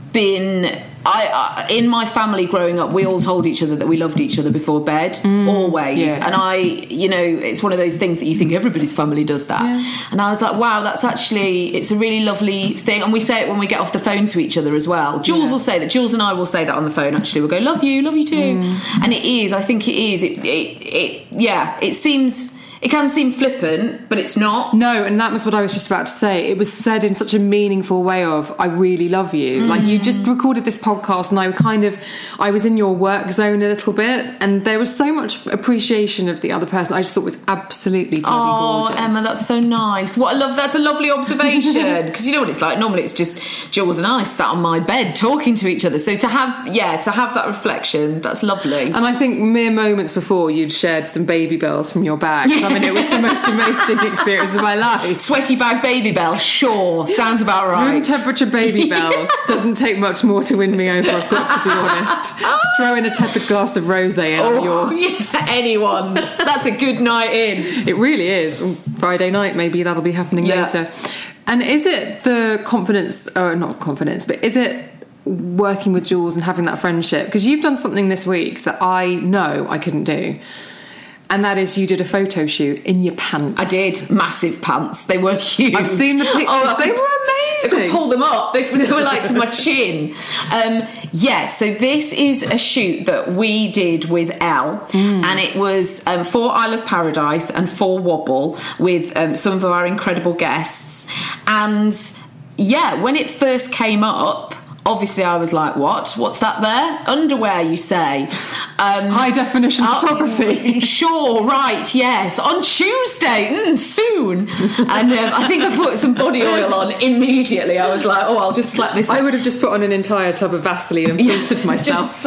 been. I, I in my family growing up, we all told each other that we loved each other before bed, mm, always. Yeah. And I, you know, it's one of those things that you think everybody's family does that. Yeah. And I was like, wow, that's actually, it's a really lovely thing. And we say it when we get off the phone to each other as well. Jules yeah. will say that. Jules and I will say that on the phone. Actually, we'll go, love you, love you too. Mm. And it is. I think it is. It, it, it, yeah. It seems. it can seem flippant, but it's not. No, and that was what I was just about to say. It was said in such a meaningful way of, I really love you. Mm. Like, you just recorded this podcast and I kind of, I was in your work zone a little bit, and there was so much appreciation of the other person. I just thought it was absolutely bloody oh, gorgeous. Emma, that's so nice. What I love, that's a lovely observation. Because you know what it's like? Normally it's just Jules and I sat on my bed talking to each other. So to have, yeah, to have that reflection, that's lovely. And I think mere moments before you'd shared some baby bells from your bag. I mean, it was the most amazing experience of my life. Sweaty bag baby bell, sure, sounds about right. Room temperature baby bell doesn't take much more to win me over, I've got to be honest. Throw in a tepid glass of rosé and oh, you're... yes, anyone's. That's a good night in. It really is. Friday night, maybe that'll be happening yeah. later. And is it the confidence, or not confidence, but is it working with Jules and having that friendship? Because you've done something this week that I know I couldn't do. And that is, you did a photo shoot in your pants. I did. Massive pants. They were huge. I've seen the pictures. Oh, they could, were amazing. I could pull them up. They, they were like to my chin. Um, yeah, so this is a shoot that we did with Elle. Mm. And it was um, for Isle of Paradise and for Wobble with um, some of our incredible guests. And yeah, when it first came up, obviously I was like, what? What's that there? Underwear, you say? Um, High definition uh, photography. Sure, right, yes. On Tuesday, mm, soon. And um, I think I put some body oil on immediately. I was like, oh, I'll just slap this. I would have just put on an entire tub of Vaseline and filtered yeah, myself. Just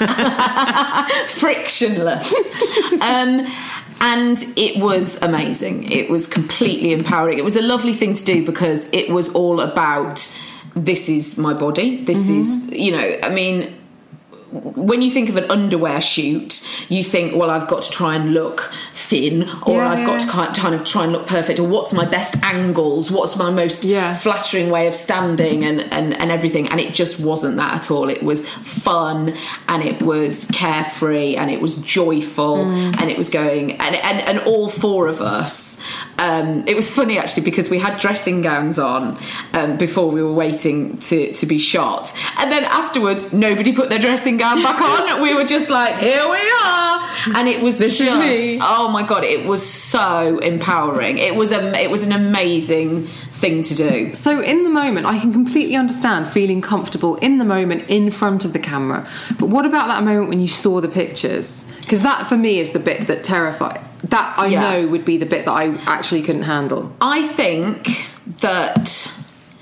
sat. Frictionless. Um, And it was amazing. It was completely empowering. It was a lovely thing to do because it was all about, this is my body. This mm-hmm. is, you know, I mean, when you think of an underwear shoot, you think, well, I've got to try and look thin, or yeah, I've yeah. got to kind of, kind of try and look perfect, or what's my best angles, what's my most yeah. flattering way of standing, and, and, and everything. And it just wasn't that at all. It was fun, and it was carefree, and it was joyful, mm. and it was going, and, and, and all four of us, um, it was funny actually, because we had dressing gowns on um, before we were waiting to, to be shot. And then afterwards, nobody put their dressing gown back on. We were just like, here we are. And it was this just, is me. Oh my God, it was so empowering. It was a, it was an amazing thing to do. So in the moment, I can completely understand feeling comfortable in the moment in front of the camera. But what about that moment when you saw the pictures? Because that for me is the bit that terrified. That I yeah. know would be the bit that I actually couldn't handle. I think that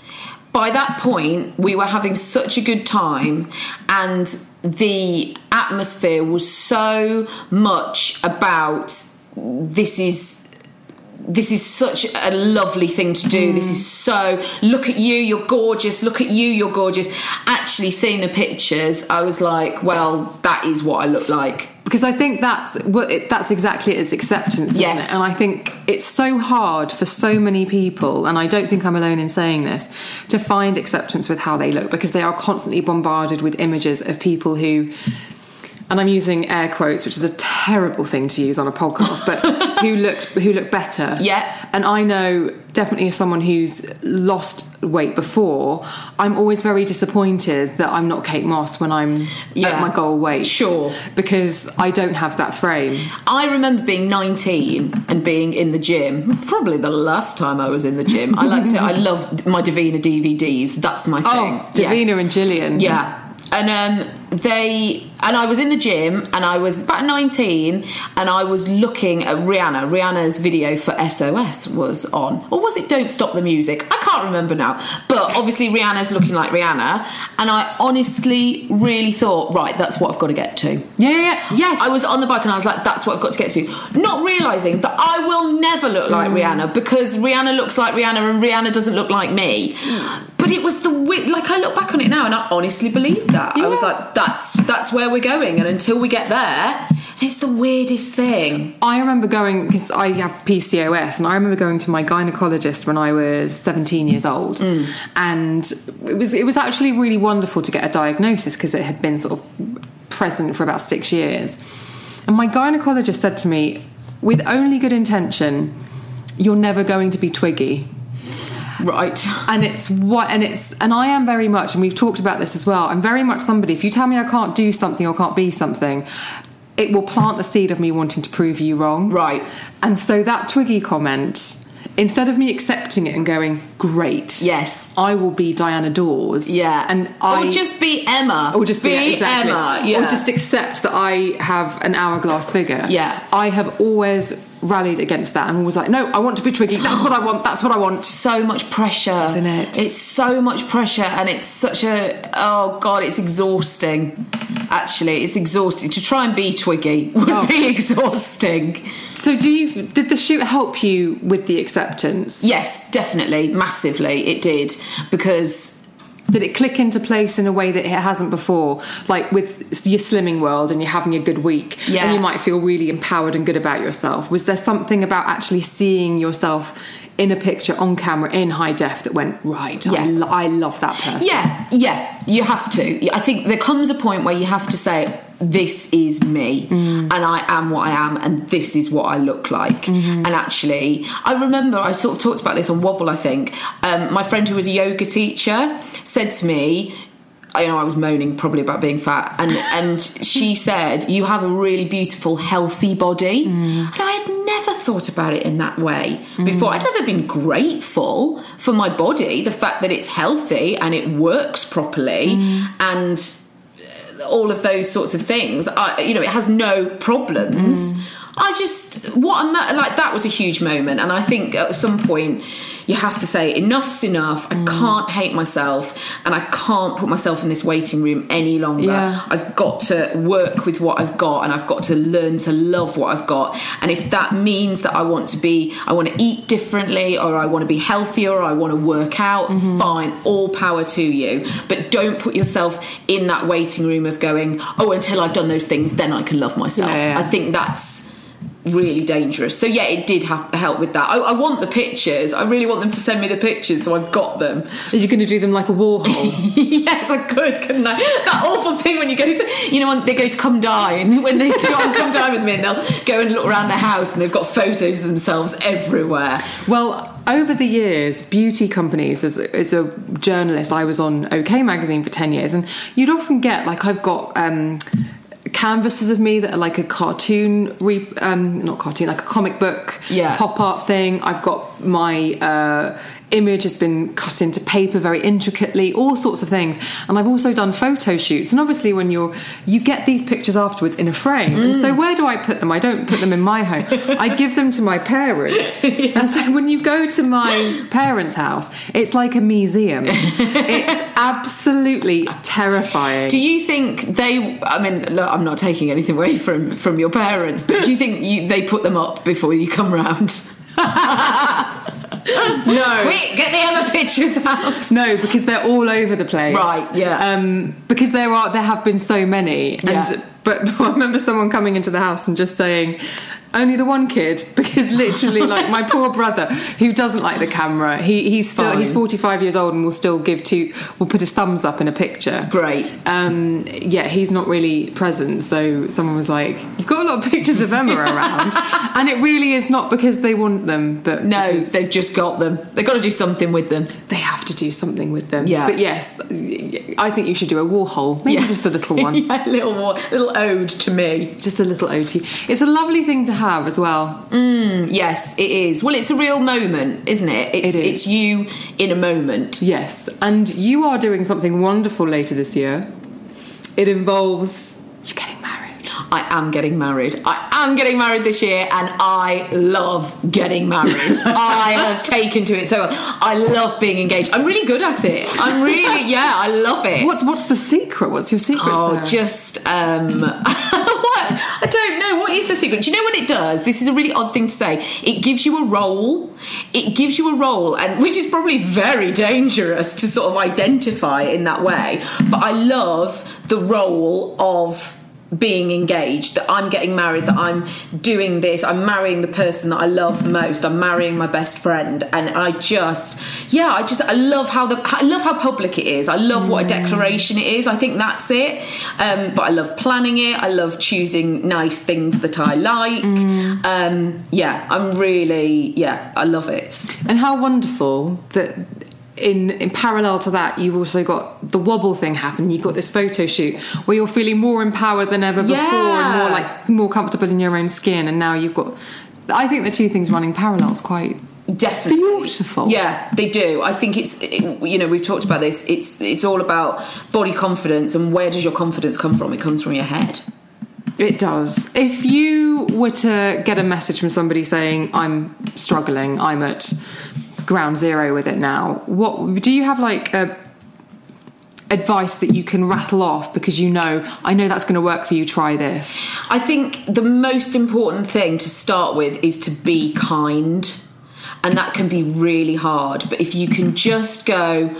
by that point we were having such a good time, and the atmosphere was so much about this is this is such a lovely thing to do. Mm. This is so, look at you, you're gorgeous, look at you, you're gorgeous. Actually seeing the pictures, I was like, well, that is what I look like. Because I think that's well, it, that's exactly it, it's acceptance, isn't yes. it? And I think it's so hard for so many people, and I don't think I'm alone in saying this, to find acceptance with how they look, because they are constantly bombarded with images of people who, and I'm using air quotes, which is a terrible thing to use on a podcast, but who looked who look better. Yeah. And I know definitely as someone who's lost weight before, I'm always very disappointed that I'm not Kate Moss when I'm yeah. at my goal weight. Sure. Because I don't have that frame. I remember being nineteen and being in the gym. Probably the last time I was in the gym. I like to. I love my Davina D V Ds. That's my thing. Oh, Davina yes. and Gillian. Yeah. And um, they and I was in the gym, and I was about nineteen, and I was looking at Rihanna. Rihanna's video for S O S was on, or was it Don't Stop the Music? I can't remember now. But obviously Rihanna's looking like Rihanna, and I honestly really thought, right, that's what I've got to get to. Yeah, yeah, yeah. Yes. I was on the bike, and I was like, that's what I've got to get to. Not realising that I will never look like mm. Rihanna, because Rihanna looks like Rihanna, and Rihanna doesn't look like me. But it was the weird, like I look back on it now and I honestly believed that. Yeah. I was like, that's that's where we're going, and until we get there, it's the weirdest thing. I remember going, because I have P C O S, and I remember going to my gynecologist when I was seventeen years old, mm. and it was it was actually really wonderful to get a diagnosis, because it had been sort of present for about six years. And my gynecologist said to me, with only good intention, you're never going to be Twiggy. Right. And it's what and it's and I am very much, and we've talked about this as well, I'm very much somebody, if you tell me I can't do something or can't be something, it will plant the seed of me wanting to prove you wrong. Right. And so that Twiggy comment, instead of me accepting it and going, great, yes, I will be Diana Dawes. Yeah. And I, or just be Emma. Or just be, be exactly. Emma. Yeah. Or just accept that I have an hourglass figure. Yeah. I have always rallied against that and was like, no, I want to be Twiggy. That's what I want. That's what I want. So much pressure. Isn't it? It's so much pressure, and it's such a, oh God, it's exhausting. Actually, it's exhausting. To try and be Twiggy would oh. be exhausting. So do you, did the shoot help you with the acceptance? Yes, definitely. Massively. It did. Because... Did it click into place in a way that it hasn't before? Like with your slimming world and you're having a good week, yeah. and you might feel really empowered and good about yourself. Was there something about actually seeing yourself in a picture on camera in high def that went, right, yeah. I, lo- I love that person? Yeah, yeah, you have to. I think there comes a point where you have to say, this is me, mm. and I am what I am, and this is what I look like. Mm-hmm. And actually, I remember I sort of talked about this on Wobble, I think. Um, my friend who was a yoga teacher said to me, I know I was moaning probably about being fat, and and she said, you have a really beautiful, healthy body. Mm. And I had never thought about it in that way mm. before. I'd never been grateful for my body, the fact that it's healthy and it works properly, mm. and all of those sorts of things. I, you know, it has no problems. Mm. I just, what I'm like, that was a huge moment, and I think at some point you have to say enough's enough. I mm. can't hate myself, and I can't put myself in this waiting room any longer. Yeah. I've got to work with what I've got, and I've got to learn to love what I've got. And if that means that I want to be, I want to eat differently, or I want to be healthier, or I want to work out, mm-hmm. fine, all power to you. But don't put yourself in that waiting room of going, oh, until I've done those things, then I can love myself. Yeah, yeah. I think that's really dangerous. So yeah, it did ha- help with that. I, I want the pictures. I really want them to send me the pictures, so I've got them. Are you going to do them like a Warhol? Yes, I could, couldn't I? That awful thing when you go to, you know, when they go to Come Dine, when they do on Come Dine with me, and they'll go and look around their house and they've got photos of themselves everywhere. Well, over the years, beauty companies, as, as a journalist, I was on OK Magazine for ten years, and you'd often get, like, I've got um, canvases of me that are like a cartoon, re, um, not cartoon, like a comic book yeah. pop art thing. I've got my uh, image has been cut into paper very intricately, all sorts of things. And I've also done photo shoots. And obviously when you're, you get these pictures afterwards in a frame. Mm. And so where do I put them? I don't put them in my home. I give them to my parents. Yeah. And so when you go to my parents' house, it's like a museum. It's absolutely terrifying. Do you think they, I mean, look, I'm not taking anything away from, from your parents, but do you think you, they put them up before you come round? No. Quick, get the other pictures out. No, because they're all over the place. Right, yeah. Um, because there are, there have been so many. And, yeah. But I remember someone coming into the house and just saying, only the one kid, because literally, like, my poor brother, who doesn't like the camera, he he's still Fine. he's forty-five years old and will still give two, will put his thumbs up in a picture. Great. Um, yeah, he's not really present, so someone was like, "You've got a lot of pictures of Emma around," and it really is not because they want them, but no, they've just got them. They've got to do something with them. They have to do something with them. Yeah. But yes, I think you should do a Warhol, maybe yeah. just a little one, yeah, a little war, little ode to me, just a little ode to you. It's a lovely thing to have as well. Mm, yes, it is. Well, it's a real moment, isn't it? It's, it is. It's you in a moment. Yes, and you are doing something wonderful later this year. It involves you getting married. I am getting married. I am getting married this year, and I love getting married. I have taken to it so well. I love being engaged. I'm really good at it. I'm really, yeah, I love it. What's what's the secret? What's your secret? Oh, Sarah? just um, what? I don't know. What is the secret? Do you know what it does? This is a really odd thing to say. It gives you a role. It gives you a role, and which is probably very dangerous to sort of identify in that way. But I love the role of being engaged, that I'm getting married, that I'm doing this, I'm marrying the person that I love most, I'm marrying my best friend, and I just yeah I just I love how the I love how public it is. I love mm. what a declaration it is. I think that's it. Um, but I love planning it. I love choosing nice things that I like. Mm. Um, yeah, I'm really yeah I love it. And how wonderful that in in parallel to that, you've also got the wobble thing happen. You've got this photo shoot where you're feeling more empowered than ever before, Yeah. and more like more comfortable in your own skin. And now you've got, I think the two things running parallel is quite Definitely beautiful. Yeah, they do. I think it's it, you know, we've talked about this. It's it's all about body confidence, and where does your confidence come from? It comes from your head. It does. If you were to get a message from somebody saying, I'm struggling, I'm at ground zero with it now, what do you have, like a advice that you can rattle off because you know, I know that's going to work for you, try this? I think the most important thing to start with is to be kind, and that can be really hard, but if you can just go,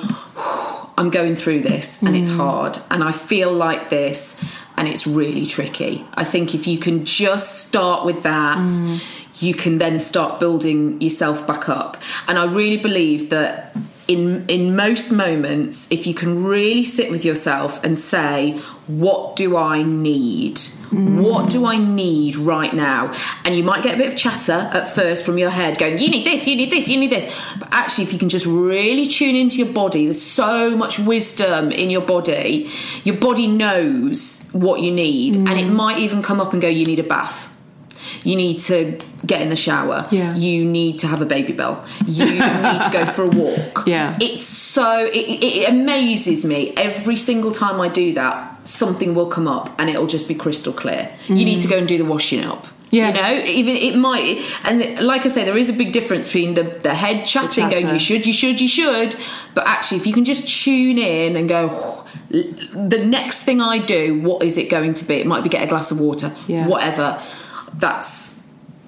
I'm going through this and mm. it's hard and I feel like this and it's really tricky. I think if you can just start with that, mm. you can then start building yourself back up. And I really believe that in in most moments, if you can really sit with yourself and say, what do I need? Mm. What do I need right now? And you might get a bit of chatter at first from your head going, you need this, you need this, you need this. But actually, if you can just really tune into your body, there's so much wisdom in your body. Your body knows what you need. Mm. And it might even come up and go, you need a bath. You need to get in the shower. Yeah. You need to have a baby bell. You need to go for a walk. Yeah. It's so, it, it amazes me every single time I do that. Something will come up and it'll just be crystal clear. Mm. You need to go and do the washing up. Yeah. You know, even it might, and like I say, there is a big difference between the, the head chatting, the chatter. going, you should, you should, you should. But actually, if you can just tune in and go, oh, the next thing I do, what is it going to be? It might be get a glass of water, yeah. whatever. That's.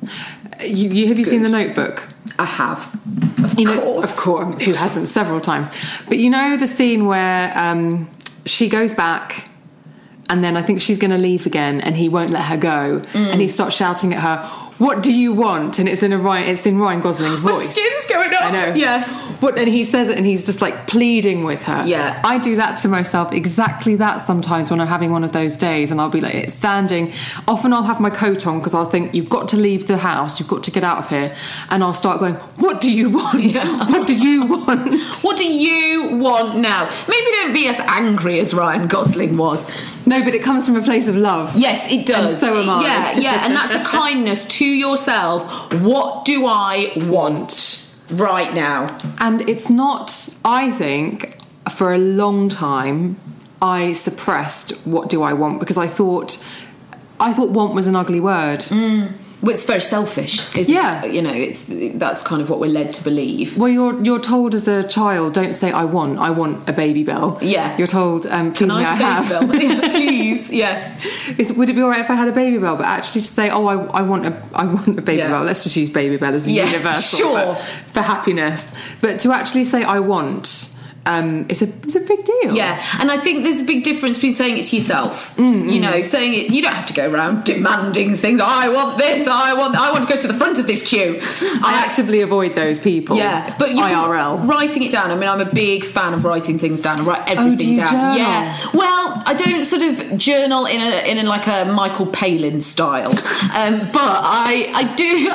You, you have you good. seen The Notebook? I have. Of you course. Know, of course. Who hasn't? Several times. But you know the scene where um, she goes back and then I think she's going to leave again and he won't let her go. Mm. And he starts shouting at her, what do you want? And it's in a Ryan, it's in Ryan Gosling's voice. My skin's going up. I know. Yes. What, and he says it and he's just like pleading with her. Yeah. I do that to myself, exactly that sometimes when I'm having one of those days and I'll be like, it's standing. Often I'll have my coat on because I'll think, you've got to leave the house, you've got to get out of here. And I'll start going, what do you want? Yeah. What do you want? What do you want now? Maybe don't be as angry as Ryan Gosling was. No, but it comes from a place of love. Yes, it does. And so am I. Yeah, yeah, and that's a kindness to yourself. What do I want right now? And it's not, I think, for a long time, I suppressed what do I want because I thought, I thought want was an ugly word. Mm. Well, it's very selfish, isn't yeah. it? You know, it's that's kind of what we're led to believe. Well, you're you're told as a child, don't say I want, I want a baby bell. Yeah. You're told, um, please Can may I I have have. a baby bell? Yeah, please, yes. Is, would it be all right if I had a baby bell? But actually to say, oh, I, I want a I want a baby yeah. bell. Let's just use baby bell as a yeah, universal sure. for, for happiness. But to actually say I want. Um, it's a it's a big deal. Yeah, and I think there's a big difference between saying it to yourself. Mm-hmm. You know, saying it. You don't have to go around demanding things. I want this. I want. I want to go to the front of this queue. I, I actively avoid those people. Yeah, but you I R L writing it down. I mean, I'm a big fan of writing things down. I write everything oh, do you down. Journal? Yeah. Well, I don't sort of journal in a in a, like a Michael Palin style, um, but I I do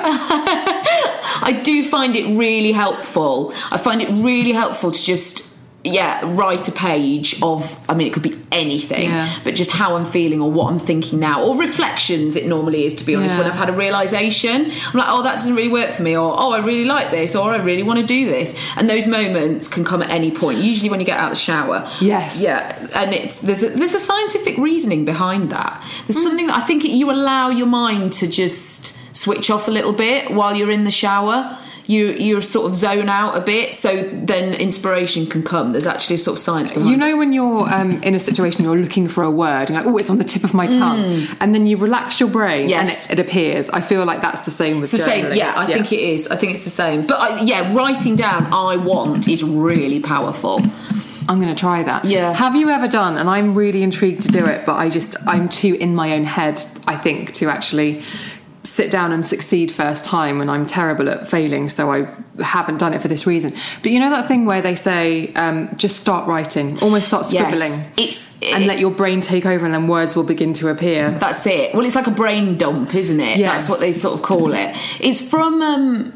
I do find it really helpful. I find it really helpful to just. Yeah, write a page of, I mean, it could be anything, yeah. but just how I'm feeling or what I'm thinking now, or reflections it normally is, to be honest, yeah. when I've had a realisation. I'm like, oh, that doesn't really work for me, or oh, I really like this, or I really want to do this. And those moments can come at any point, usually when you get out of the shower. Yes. Yeah, and it's there's a, there's a scientific reasoning behind that. There's mm. something that I think you allow your mind to just switch off a little bit while you're in the shower. You you sort of zone out a bit, so then inspiration can come. There's actually a sort of science behind it. You know when you're um, in a situation, you're looking for a word, and you're like, oh, it's on the tip of my tongue, mm. and then you relax your brain, yes. and it, it appears. I feel like that's the same with it's the journaling. same. Yeah, I yeah. think it is. I think it's the same. But I, yeah, writing down "I want" is really powerful. I'm going to try that. Yeah. Have you ever done, and I'm really intrigued to do it, but I just, I'm too in my own head, I think, to actually sit down and succeed first time, and I'm terrible at failing, so I haven't done it for this reason. But you know that thing where they say um, just start writing, almost start scribbling, yes, it's it, and let your brain take over, and then words will begin to appear. That's it. Well, it's like a brain dump, isn't it? Yes. That's what they sort of call it. It's from um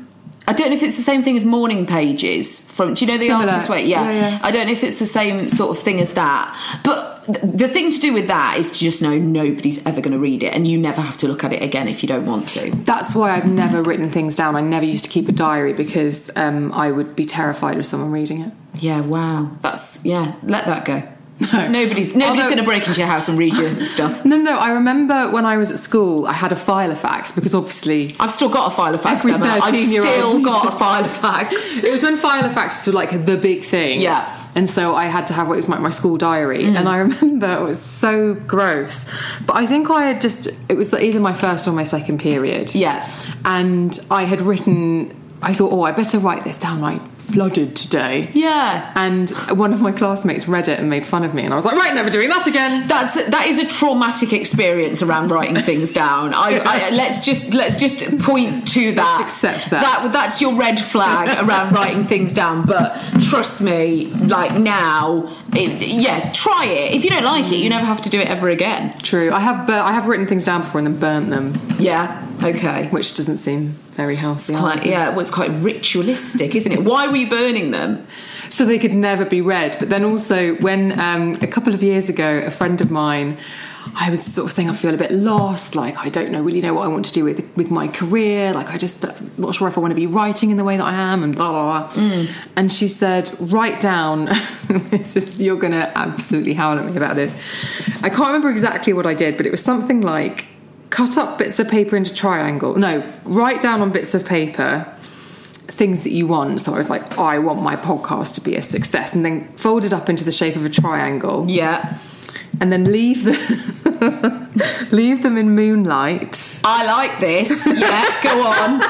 I don't know if it's the same thing as Morning Pages from, do you know the Similar. Artist Way? Yeah. Yeah, yeah. I don't know if it's the same sort of thing as that. But th- the thing to do with that is to just know nobody's ever going to read it, and you never have to look at it again if you don't want to. That's why I've never written things down. I never used to keep a diary because um, I would be terrified of someone reading it. Yeah, wow. That's, yeah, let that go. No. Nobody's nobody's Although- going to break into your house and read your stuff. No, no, I remember when I was at school, I had a Filofax because obviously... I've still got a Filofax, Every Emma. I've thirteen-year-old still needs got a- a Filofax. It was when Filofax were like the big thing. Yeah. And so I had to have what was like my school diary. Mm. And I remember it was so gross. But I think I had just... It was either my first or my second period. Yeah. And I had written... I thought, oh, I better write this down. I flooded today. Yeah. And one of my classmates read it and made fun of me. And I was like, right, never doing that again. That's that is a traumatic experience around writing things down. I, I let's just let's just point to that. Let's accept that. That that's your red flag around writing things down. But trust me, like now, it, yeah, try it. If you don't like it, you never have to do it ever again. True. I have, bur- I have written things down before and then burnt them. Yeah. Okay. Which doesn't seem very healthy. Quite, yeah, well, it's quite ritualistic, isn't it? Why were you burning them? So they could never be read. But then also when um, a couple of years ago, a friend of mine, I was sort of saying I feel a bit lost, like I don't know really know what I want to do with with my career, like I just I'm not sure if I want to be writing in the way that I am, and blah blah blah. Mm. And she said, write down this is, you're gonna absolutely howl at me about this. I can't remember exactly what I did, but it was something like cut up bits of paper into triangle. No, write down on bits of paper things that you want. So I was like, oh, I want my podcast to be a success, and then fold it up into the shape of a triangle. Yeah. And then leave them leave them in moonlight. I like this. Yeah, go on.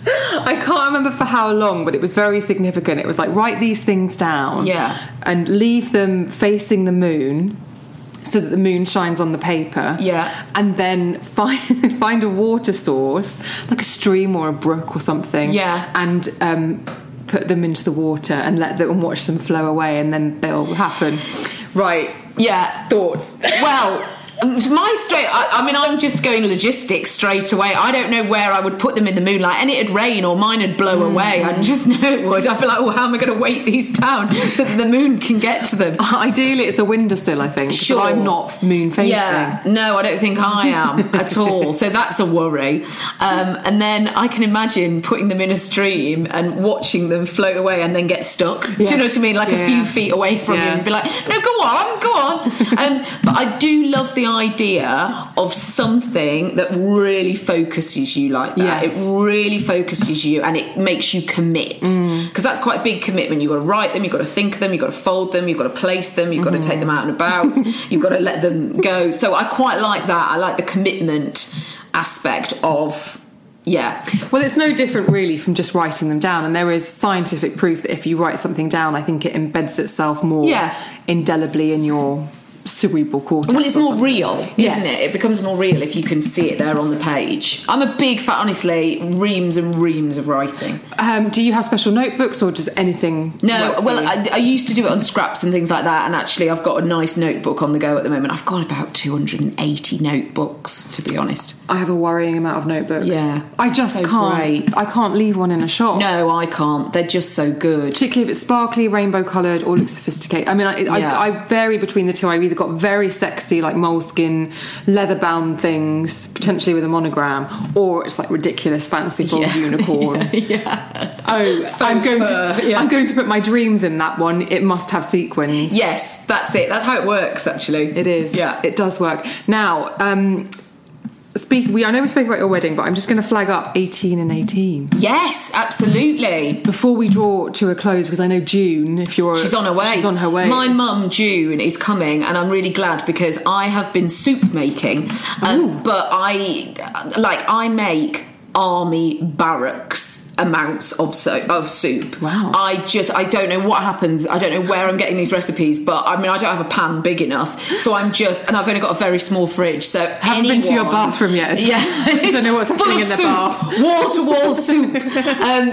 I can't remember for how long, but it was very significant. It was like, write these things down. Yeah. And leave them facing the moon, so that the moon shines on the paper. Yeah. And then find find a water source, like a stream or a brook or something. Yeah. And um, put them into the water and let them and watch them flow away, and then they'll happen. Right. Yeah. Thoughts? Well, my straight I, I mean I'm just going logistics straight away. I don't know where I would put them in the moonlight, and it'd rain or mine would blow mm. away. I just know it would. I'd be like, well, how am I going to weight these down so that the moon can get to them? Ideally it's a windowsill, I think. Sure. But I'm not moon facing. Yeah. No, I don't think I am at all. So that's a worry. Um, and then I can imagine putting them in a stream and watching them float away and then get stuck. Yes. Do you know what I mean? Like yeah. a few feet away from yeah. you and be like, no, go on, go on. um, but I do love the idea of something that really focuses you like that. Yes. It really focuses you and it makes you commit, because mm. that's quite a big commitment. You've got to write them, you've got to think of them, you've got to fold them, you've got to place them, you've got mm. to take them out and about, you've got to let them go. So I quite like that. I like the commitment aspect of yeah. Well, it's no different really from just writing them down, and there is scientific proof that if you write something down, I think it embeds itself more yeah. indelibly in your cerebral cortex. Well, it's more real, isn't yes. it? It becomes more real if you can see it there on the page. I'm a big fan, honestly, reams and reams of writing. Um, do you have special notebooks or just anything? No, well, I, I used to do it on scraps and things like that, and actually I've got a nice notebook on the go at the moment. I've got about two hundred eighty notebooks, to be honest. I have a worrying amount of notebooks. Yeah. I just so can't. Great. I can't leave one in a shop. No, I can't. They're just so good. Particularly if it's sparkly, rainbow coloured, or looks sophisticated. I mean, I, yeah. I, I vary between the two. I've either got very sexy, like moleskin, leather-bound things, potentially with a monogram, or it's like ridiculous, fanciful yeah. unicorn. yeah. yeah. Oh, Faux I'm going fur, to. Yeah. I'm going to put my dreams in that one. It must have sequins. Yes, that's it. That's how it works. Actually, it is. Yeah, it does work. Now, um, speak. We I know we spoke about your wedding, but I'm just going to flag up eighteen and eighteen. Yes, absolutely. Before we draw to a close, because I know June, if you're she's on her way. She's on her way. My mum June is coming, and I'm really glad because I have been soup making, um, but I like I make army barracks amounts of so of soup. Wow. I just I don't know what happens. I don't know where I'm getting these recipes, but I mean I don't have a pan big enough, so I'm just and I've only got a very small fridge. So haven't anyone, been to your bathroom yet. Yeah, I don't know what's happening in the soup, bath. Wall to wall soup. um,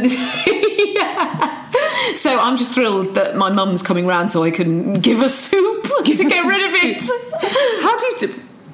yeah. So I'm just thrilled that my mum's coming round so I can give her soup give to her get rid of soup. it. How do you do?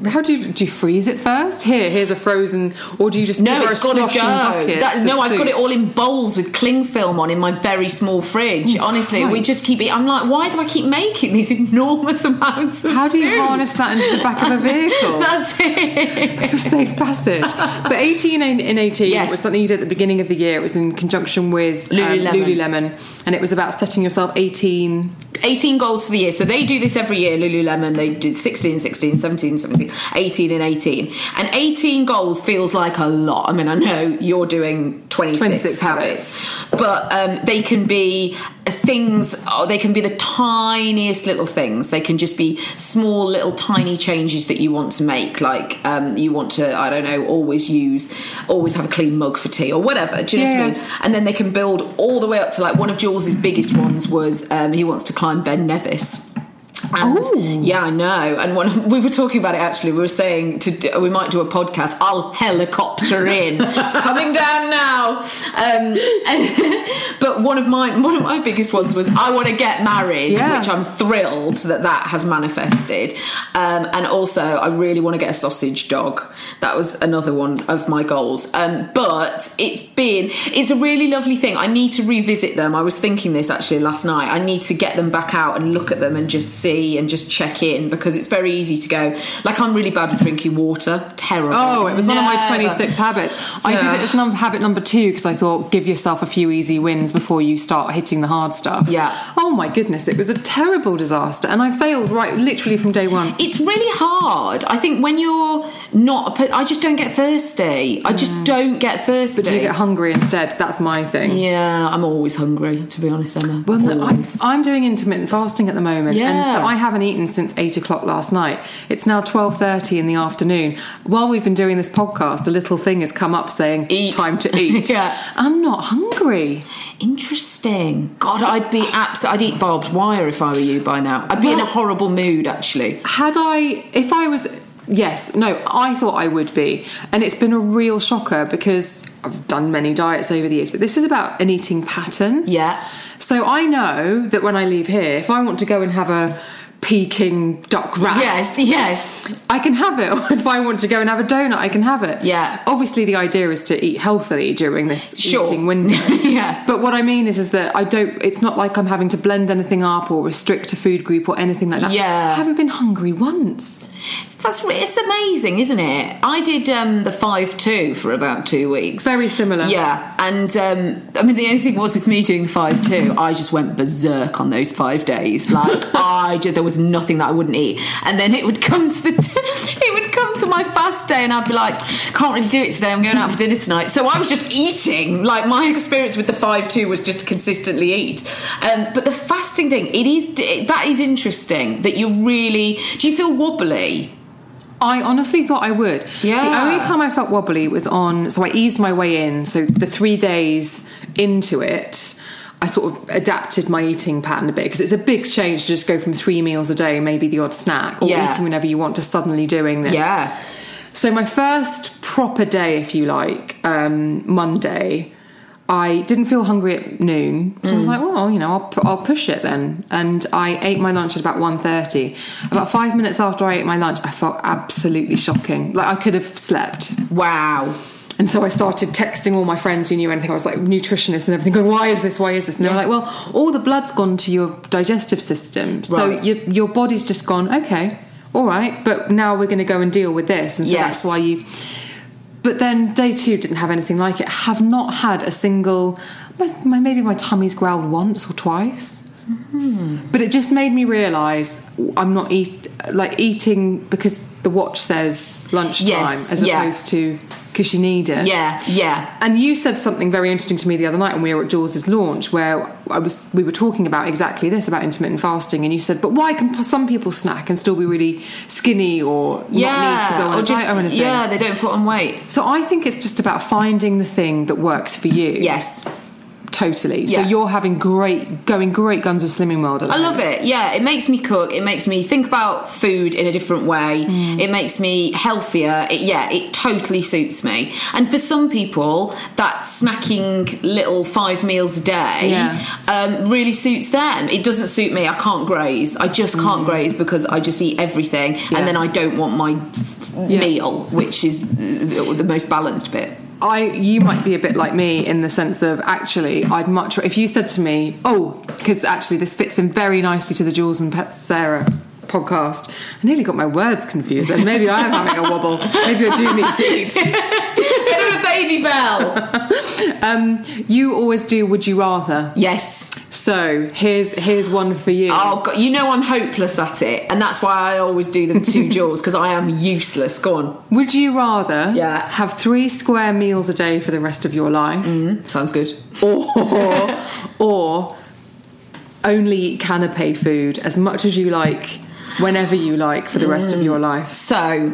How do you do? You freeze it first? Here, here's a frozen, or do you just no? give her It's a got to sloshing go. bucket That, no, of I've soup? got it all in bowls with cling film on in my very small fridge. Oh, Honestly, Christ. we just keep it. I'm like, why do I keep making these enormous amounts of How do you soup? harness that into the back of a vehicle? That's it. For safe passage. But eighteen in eighteen Yes. was something you did at the beginning of the year. It was in conjunction with um, Lululemon. Lululemon, and it was about setting yourself eighteen. eighteen goals for the year. So they do this every year, Lululemon. They did sixteen, sixteen, seventeen, seventeen, eighteen and eighteen. And eighteen goals feels like a lot. I mean, I know you're doing twenty-six, twenty-six habits. habits. But um, they can be things, oh, they can be the tiniest little things. They can just be small little tiny changes that you want to make. Like um, you want to, I don't know, always use, always have a clean mug for tea or whatever. Do you know Yeah. what I mean? And then they can build all the way up to, like, one of Jules's biggest ones was um, he wants to climb Ben Nevis. And Ooh. yeah, I know. And when we were talking about it, actually, we were saying to do, we might do a podcast. I'll helicopter in, coming down now. Um, and, but one of my one of my biggest ones was I want to get married, Yeah. which I'm thrilled that that has manifested. Um, and also, I really want to get a sausage dog. That was another one of my goals. Um, but it's been it's a really lovely thing. I need to revisit them. I was thinking this actually last night. I need to get them back out and look at them and just see and just check in, because it's very easy to go, like, I'm really bad with drinking water. Terrible. Oh, it was one of my Never. twenty-six habits. I Yeah. did it as num- habit number two because I thought, give yourself a few easy wins before you start hitting the hard stuff. Yeah. Oh my goodness, it was a terrible disaster, and I failed right literally from day one. It's really hard. I think when you're not, a, I just don't get thirsty. I just don't get thirsty. But do you get hungry instead? That's my thing. Yeah, I'm always hungry, to be honest, Emma. Well, no, I'm, always. I'm doing intermittent fasting at the moment, and so Yeah. I haven't eaten since eight o'clock last night. It's now twelve thirty in the afternoon. While we've been doing this podcast, a little thing has come up saying, Eat. time to eat. Yeah. I'm not hungry. Interesting. God, I'd be absolutely. I'd eat barbed wire if I were you by now. I'd be in a Well- horrible mood, actually. Had I, if I was, yes, no, I thought I would be. And it's been a real shocker because I've done many diets over the years, but this is about an eating pattern. Yeah. So I know that when I leave here, if I want to go and have a Peking duck wrap, Yes. Yes. I can have it. Or if I want to go and have a donut, I can have it. Yeah. Obviously, the idea is to eat healthily during this Sure. eating window. Yeah. But what I mean is, is that I don't. It's not like I'm having to blend anything up or restrict a food group or anything like that. Yeah. I haven't been hungry once. That's re- it's amazing, isn't it? I did um, the five two for about two weeks. Very similar. Yeah, and um, I mean, the only thing was with me doing the five two, I just went berserk on those five days. Like, I just, there was nothing that I wouldn't eat, and then it would come to the t- it would come to my fast day, and I'd be like, can't really do it today. I'm going out for dinner tonight, so I was just eating. Like, my experience with the five two was just to consistently eat. Um, but the fasting thing, it is that is interesting. That you really do you feel wobbly? I honestly thought I would. Yeah. The only time I felt wobbly was on, so I eased my way in. So the three days into it, I sort of adapted my eating pattern a bit, because it's a big change to just go from three meals a day, maybe the odd snack, or Yeah. eating whenever you want, to suddenly doing this. Yeah. So my first proper day, if you like, um, Monday, I didn't feel hungry at noon, so I was like, well, you know, I'll, pu- I'll push it then. And I ate my lunch at about one thirty. About five minutes after I ate my lunch, I felt absolutely shocking. Like, I could have slept. Wow. And so I started texting all my friends who knew anything. I was like, nutritionists and everything, going, why is this, why is this? And they were like, well, all the blood's gone to your digestive system. So Right. your, your body's just gone, okay, all right, but now we're going to go and deal with this. And so Yes. that's why you... But then day two didn't have anything like it. Have not had a single... My, my, maybe my tummy's growled once or twice. Mm-hmm. But it just made me realise I'm not eat like eating because the watch says lunchtime, Yes, as yeah. opposed to because you need it. Yeah, yeah. And you said something very interesting to me the other night when we were at Jules's launch, where I was we were talking about exactly this, about intermittent fasting, and you said, but why can some people snack and still be really skinny or Yeah, not need to go on or a just, diet or anything? yeah, they don't put on weight. So I think it's just about finding the thing that works for you. Yes. Totally. So Yeah. you're having great, going great guns with Slimming World. I love it. Yeah, it makes me cook. It makes me think about food in a different way. Mm. It makes me healthier. It, yeah, it totally suits me. And for some people, that snacking little five meals a day yeah. um, really suits them. It doesn't suit me. I can't graze. I just can't mm. graze because I just eat everything, yeah. and then I don't want my f- yeah. meal, which is the, the most balanced bit. I, you might be a bit like me in the sense of actually I'd much if you said to me, oh, because actually this fits in very nicely to the Jules and Pet Sarah podcast. I nearly got my words confused then. Maybe I am having a wobble. Maybe I do need to eat. Get her a baby bell. um, you always do Would You Rather. Yes. So here's here's one for you. Oh God, you know I'm hopeless at it, and that's why I always do them to Jules, because I am useless. Go on. Would you rather yeah. have three square meals a day for the rest of your life? Mm, sounds good. Or or only eat canapé food as much as you like, whenever you like, for the rest mm. of your life? So,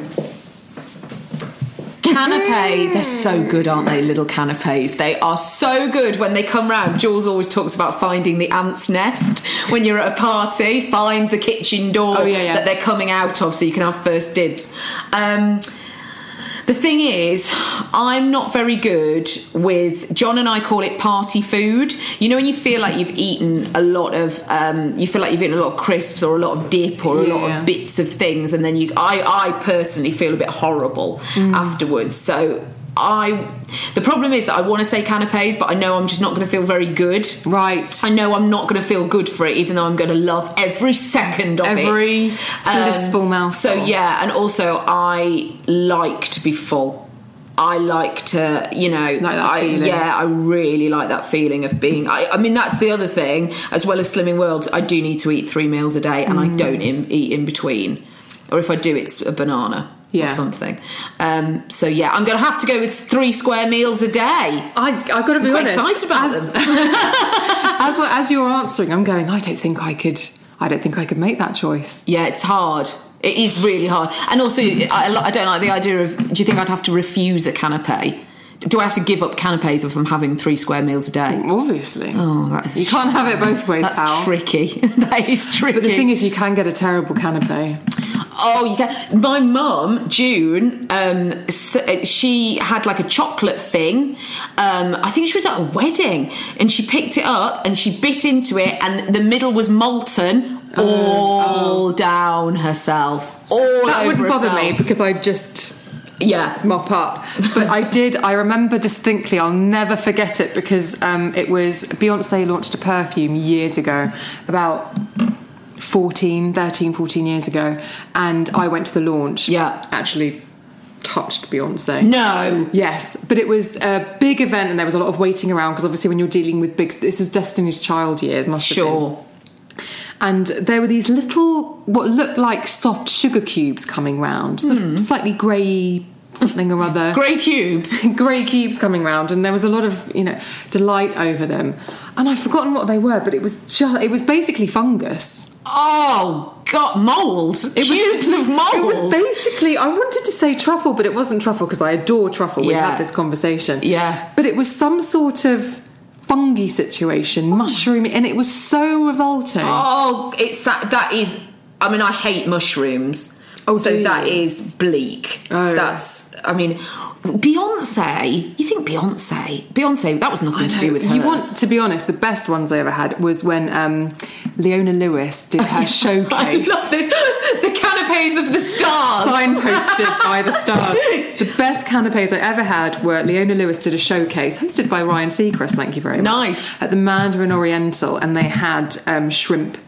canapé, they're so good, aren't they, little canapés? They are so good when they come round. Jules always talks about finding the ant's nest when you're at a party. Find the kitchen door oh, yeah, yeah. that they're coming out of so you can have first dibs. Um... The thing is, I'm not very good with, John and I call it party food. You know when you feel like you've eaten a lot of, um, you feel like you've eaten a lot of crisps or a lot of dip or a yeah. lot of bits of things, and then you, I, I personally feel a bit horrible mm. afterwards. So I, the problem is that I want to say canapés, but I know I'm just not going to feel very good. Right. I know I'm not going to feel good for it, even though I'm going to love every second of every it. Every blissful um, mouthful. So yeah, and also I like to be full. I like to, you know, like that I, feeling. yeah, I really like that feeling of being. I, I mean, that's the other thing, as well as Slimming World. I do need to eat three meals a day, and mm. I don't in, eat in between. Or if I do, it's a banana. Yeah. Or something. Um, so yeah, I'm going to have to go with three square meals a day. I I've got to be I'm honest. excited about as, them. as as you're answering, I'm going. I don't think I could. I don't think I could make that choice. Yeah, it's hard. It is really hard. And also, I, I don't like the idea of. Do you think I'd have to refuse a canapé? Do I have to give up canapés if I'm having three square meals a day? Obviously. Oh, that is. You can't have it both ways. That's pal. tricky. That is tricky. But the thing is, you can get a terrible canapé. Oh, you can. My mum, June, um, she had like a chocolate thing. Um, I think she was at a wedding, and she picked it up and she bit into it, and the middle was molten all oh, oh. down herself. All that over wouldn't bother herself. me because I just. Yeah, mop up. But I did, I remember distinctly, I'll never forget it, because um, it was, Beyonce launched a perfume years ago, about fourteen, thirteen, fourteen years ago, and I went to the launch. Yeah. Actually touched Beyonce. No. Yes, but it was a big event and there was a lot of waiting around, because obviously when you're dealing with big, this was Destiny's Child years, must have sure. been. And there were these little, what looked like soft sugar cubes coming round, sort mm. of slightly grey something or other. Grey cubes. Grey cubes coming round, and there was a lot of, you know, delight over them. And I've forgotten what they were, but it was just, it was basically fungus. Oh, God, mould. It Cubes was, of mould. It was basically, I wanted to say truffle, but it wasn't truffle, because I adore truffle. Yeah. We had this conversation. Yeah. But it was some sort of fungi situation, mushroom, and it was so revolting. Oh, it's that, that is, I mean, I hate mushrooms. Oh, so that is bleak. Oh, that's, I mean, Beyonce, you think Beyonce, Beyonce, that was nothing to do with her. You want, to be honest, the best ones I ever had was when um, Leona Lewis did her showcase. I love this. The canapés of the stars. Signposted by the stars. The best canapés I ever had were Leona Lewis did a showcase, hosted by Ryan Seacrest, thank you very much. Nice. At the Mandarin Oriental, and they had um, shrimp.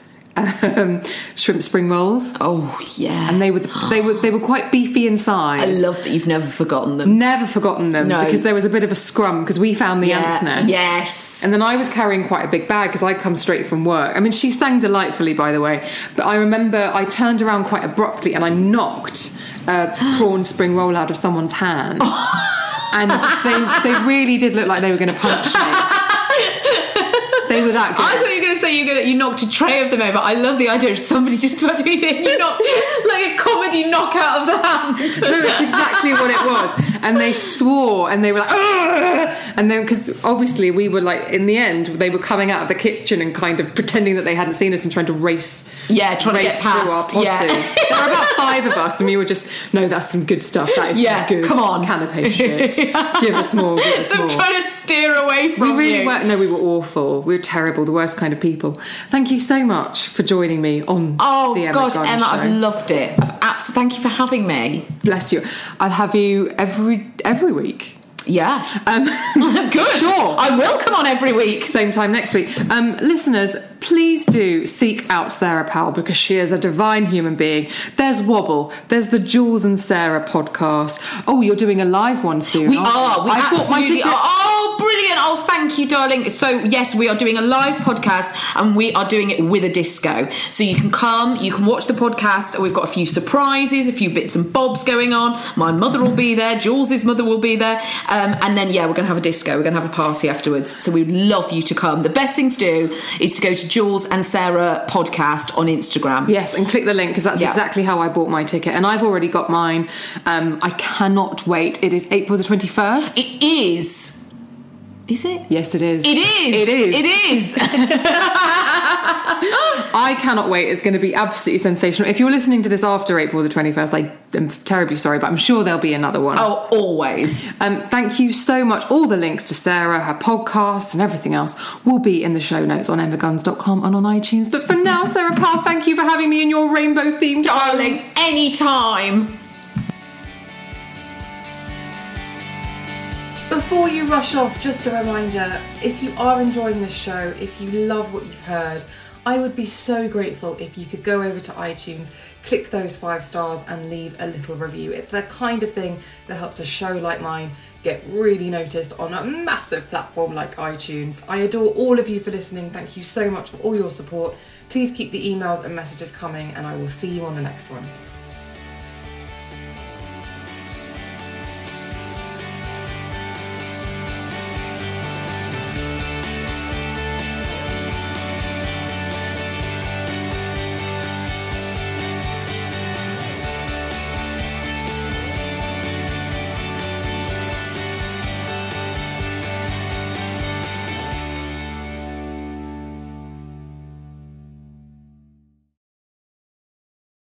Um, shrimp spring rolls. Oh yeah, and they were they were they were quite beefy inside. I love that you've never forgotten them. Never forgotten them. No, because there was a bit of a scrum because we found the yeah. ant's nest. Yes, and then I was carrying quite a big bag because I'd come straight from work. I mean, she sang delightfully, by the way. But I remember I turned around quite abruptly and I knocked a prawn spring roll out of someone's hand, and they they really did look like they were going to punch me. They were that good. I thought you were going to say you gonna, you knocked a tray of them over. I love the idea of somebody just about to eat it and you knock, like a comedy knockout of the hand. No, it's exactly what it was. And they swore and they were like, Argh! And then, because obviously we were like, in the end, they were coming out of the kitchen and kind of pretending that they hadn't seen us and trying to race. Yeah, trying race to get past. Through our posse. Yeah. There were about five of us and we were just, no, that's some good stuff. That is yeah, some good come on. canapé shit. Give us more, give us Them more. trying to steer away from We really you. were, no, we were awful. We were terrible, the worst kind of people. Thank you so much for joining me on Oh, the Emma God, Gunn Emma, show. I've loved it. I've abs- Thank you for having me. Bless you. I'll have you every every week. Yeah. Um, Good. Sure. I will come on every week. Same time next week. Um, listeners, please do seek out Sarah Powell because she is a divine human being. There's Wobble. There's the Jules and Sarah podcast. Oh, you're doing a live one soon. We aren't are. you? We I bought my absolutely ticket. are. Oh, brilliant. Oh, thank you, darling. So, yes, we are doing a live podcast and we are doing it with a disco. So you can come, you can watch the podcast. We've got a few surprises, a few bits and bobs going on. My mother will be there. Jules' mother will be there. Um, and then, yeah, we're going to have a disco. We're going to have a party afterwards. So we'd love you to come. The best thing to do is to go to Jules and Sarah podcast on Instagram. Yes, and click the link because that's Yeah. exactly how I bought my ticket. And I've already got mine. Um, I cannot wait. It is April the twenty-first. It is. Is it? Yes, it is. It is. It is. It is. I cannot wait. It's going to be absolutely sensational. If you're listening to this after April the twenty-first, I am terribly sorry, but I'm sure there'll be another one. Oh, always. Um, thank you so much. All the links to Sarah, her podcasts and everything else will be in the show notes on emma guns dot com and on iTunes. But for now, Sarah Powell, thank you for having me in your rainbow-themed Darling, anytime. Before you rush off, just a reminder, if you are enjoying this show, if you love what you've heard, I would be so grateful if you could go over to iTunes, click those five stars and leave a little review. It's the kind of thing that helps a show like mine get really noticed on a massive platform like iTunes. I adore all of you for listening. Thank you so much for all your support. Please keep the emails and messages coming and I will see you on the next one.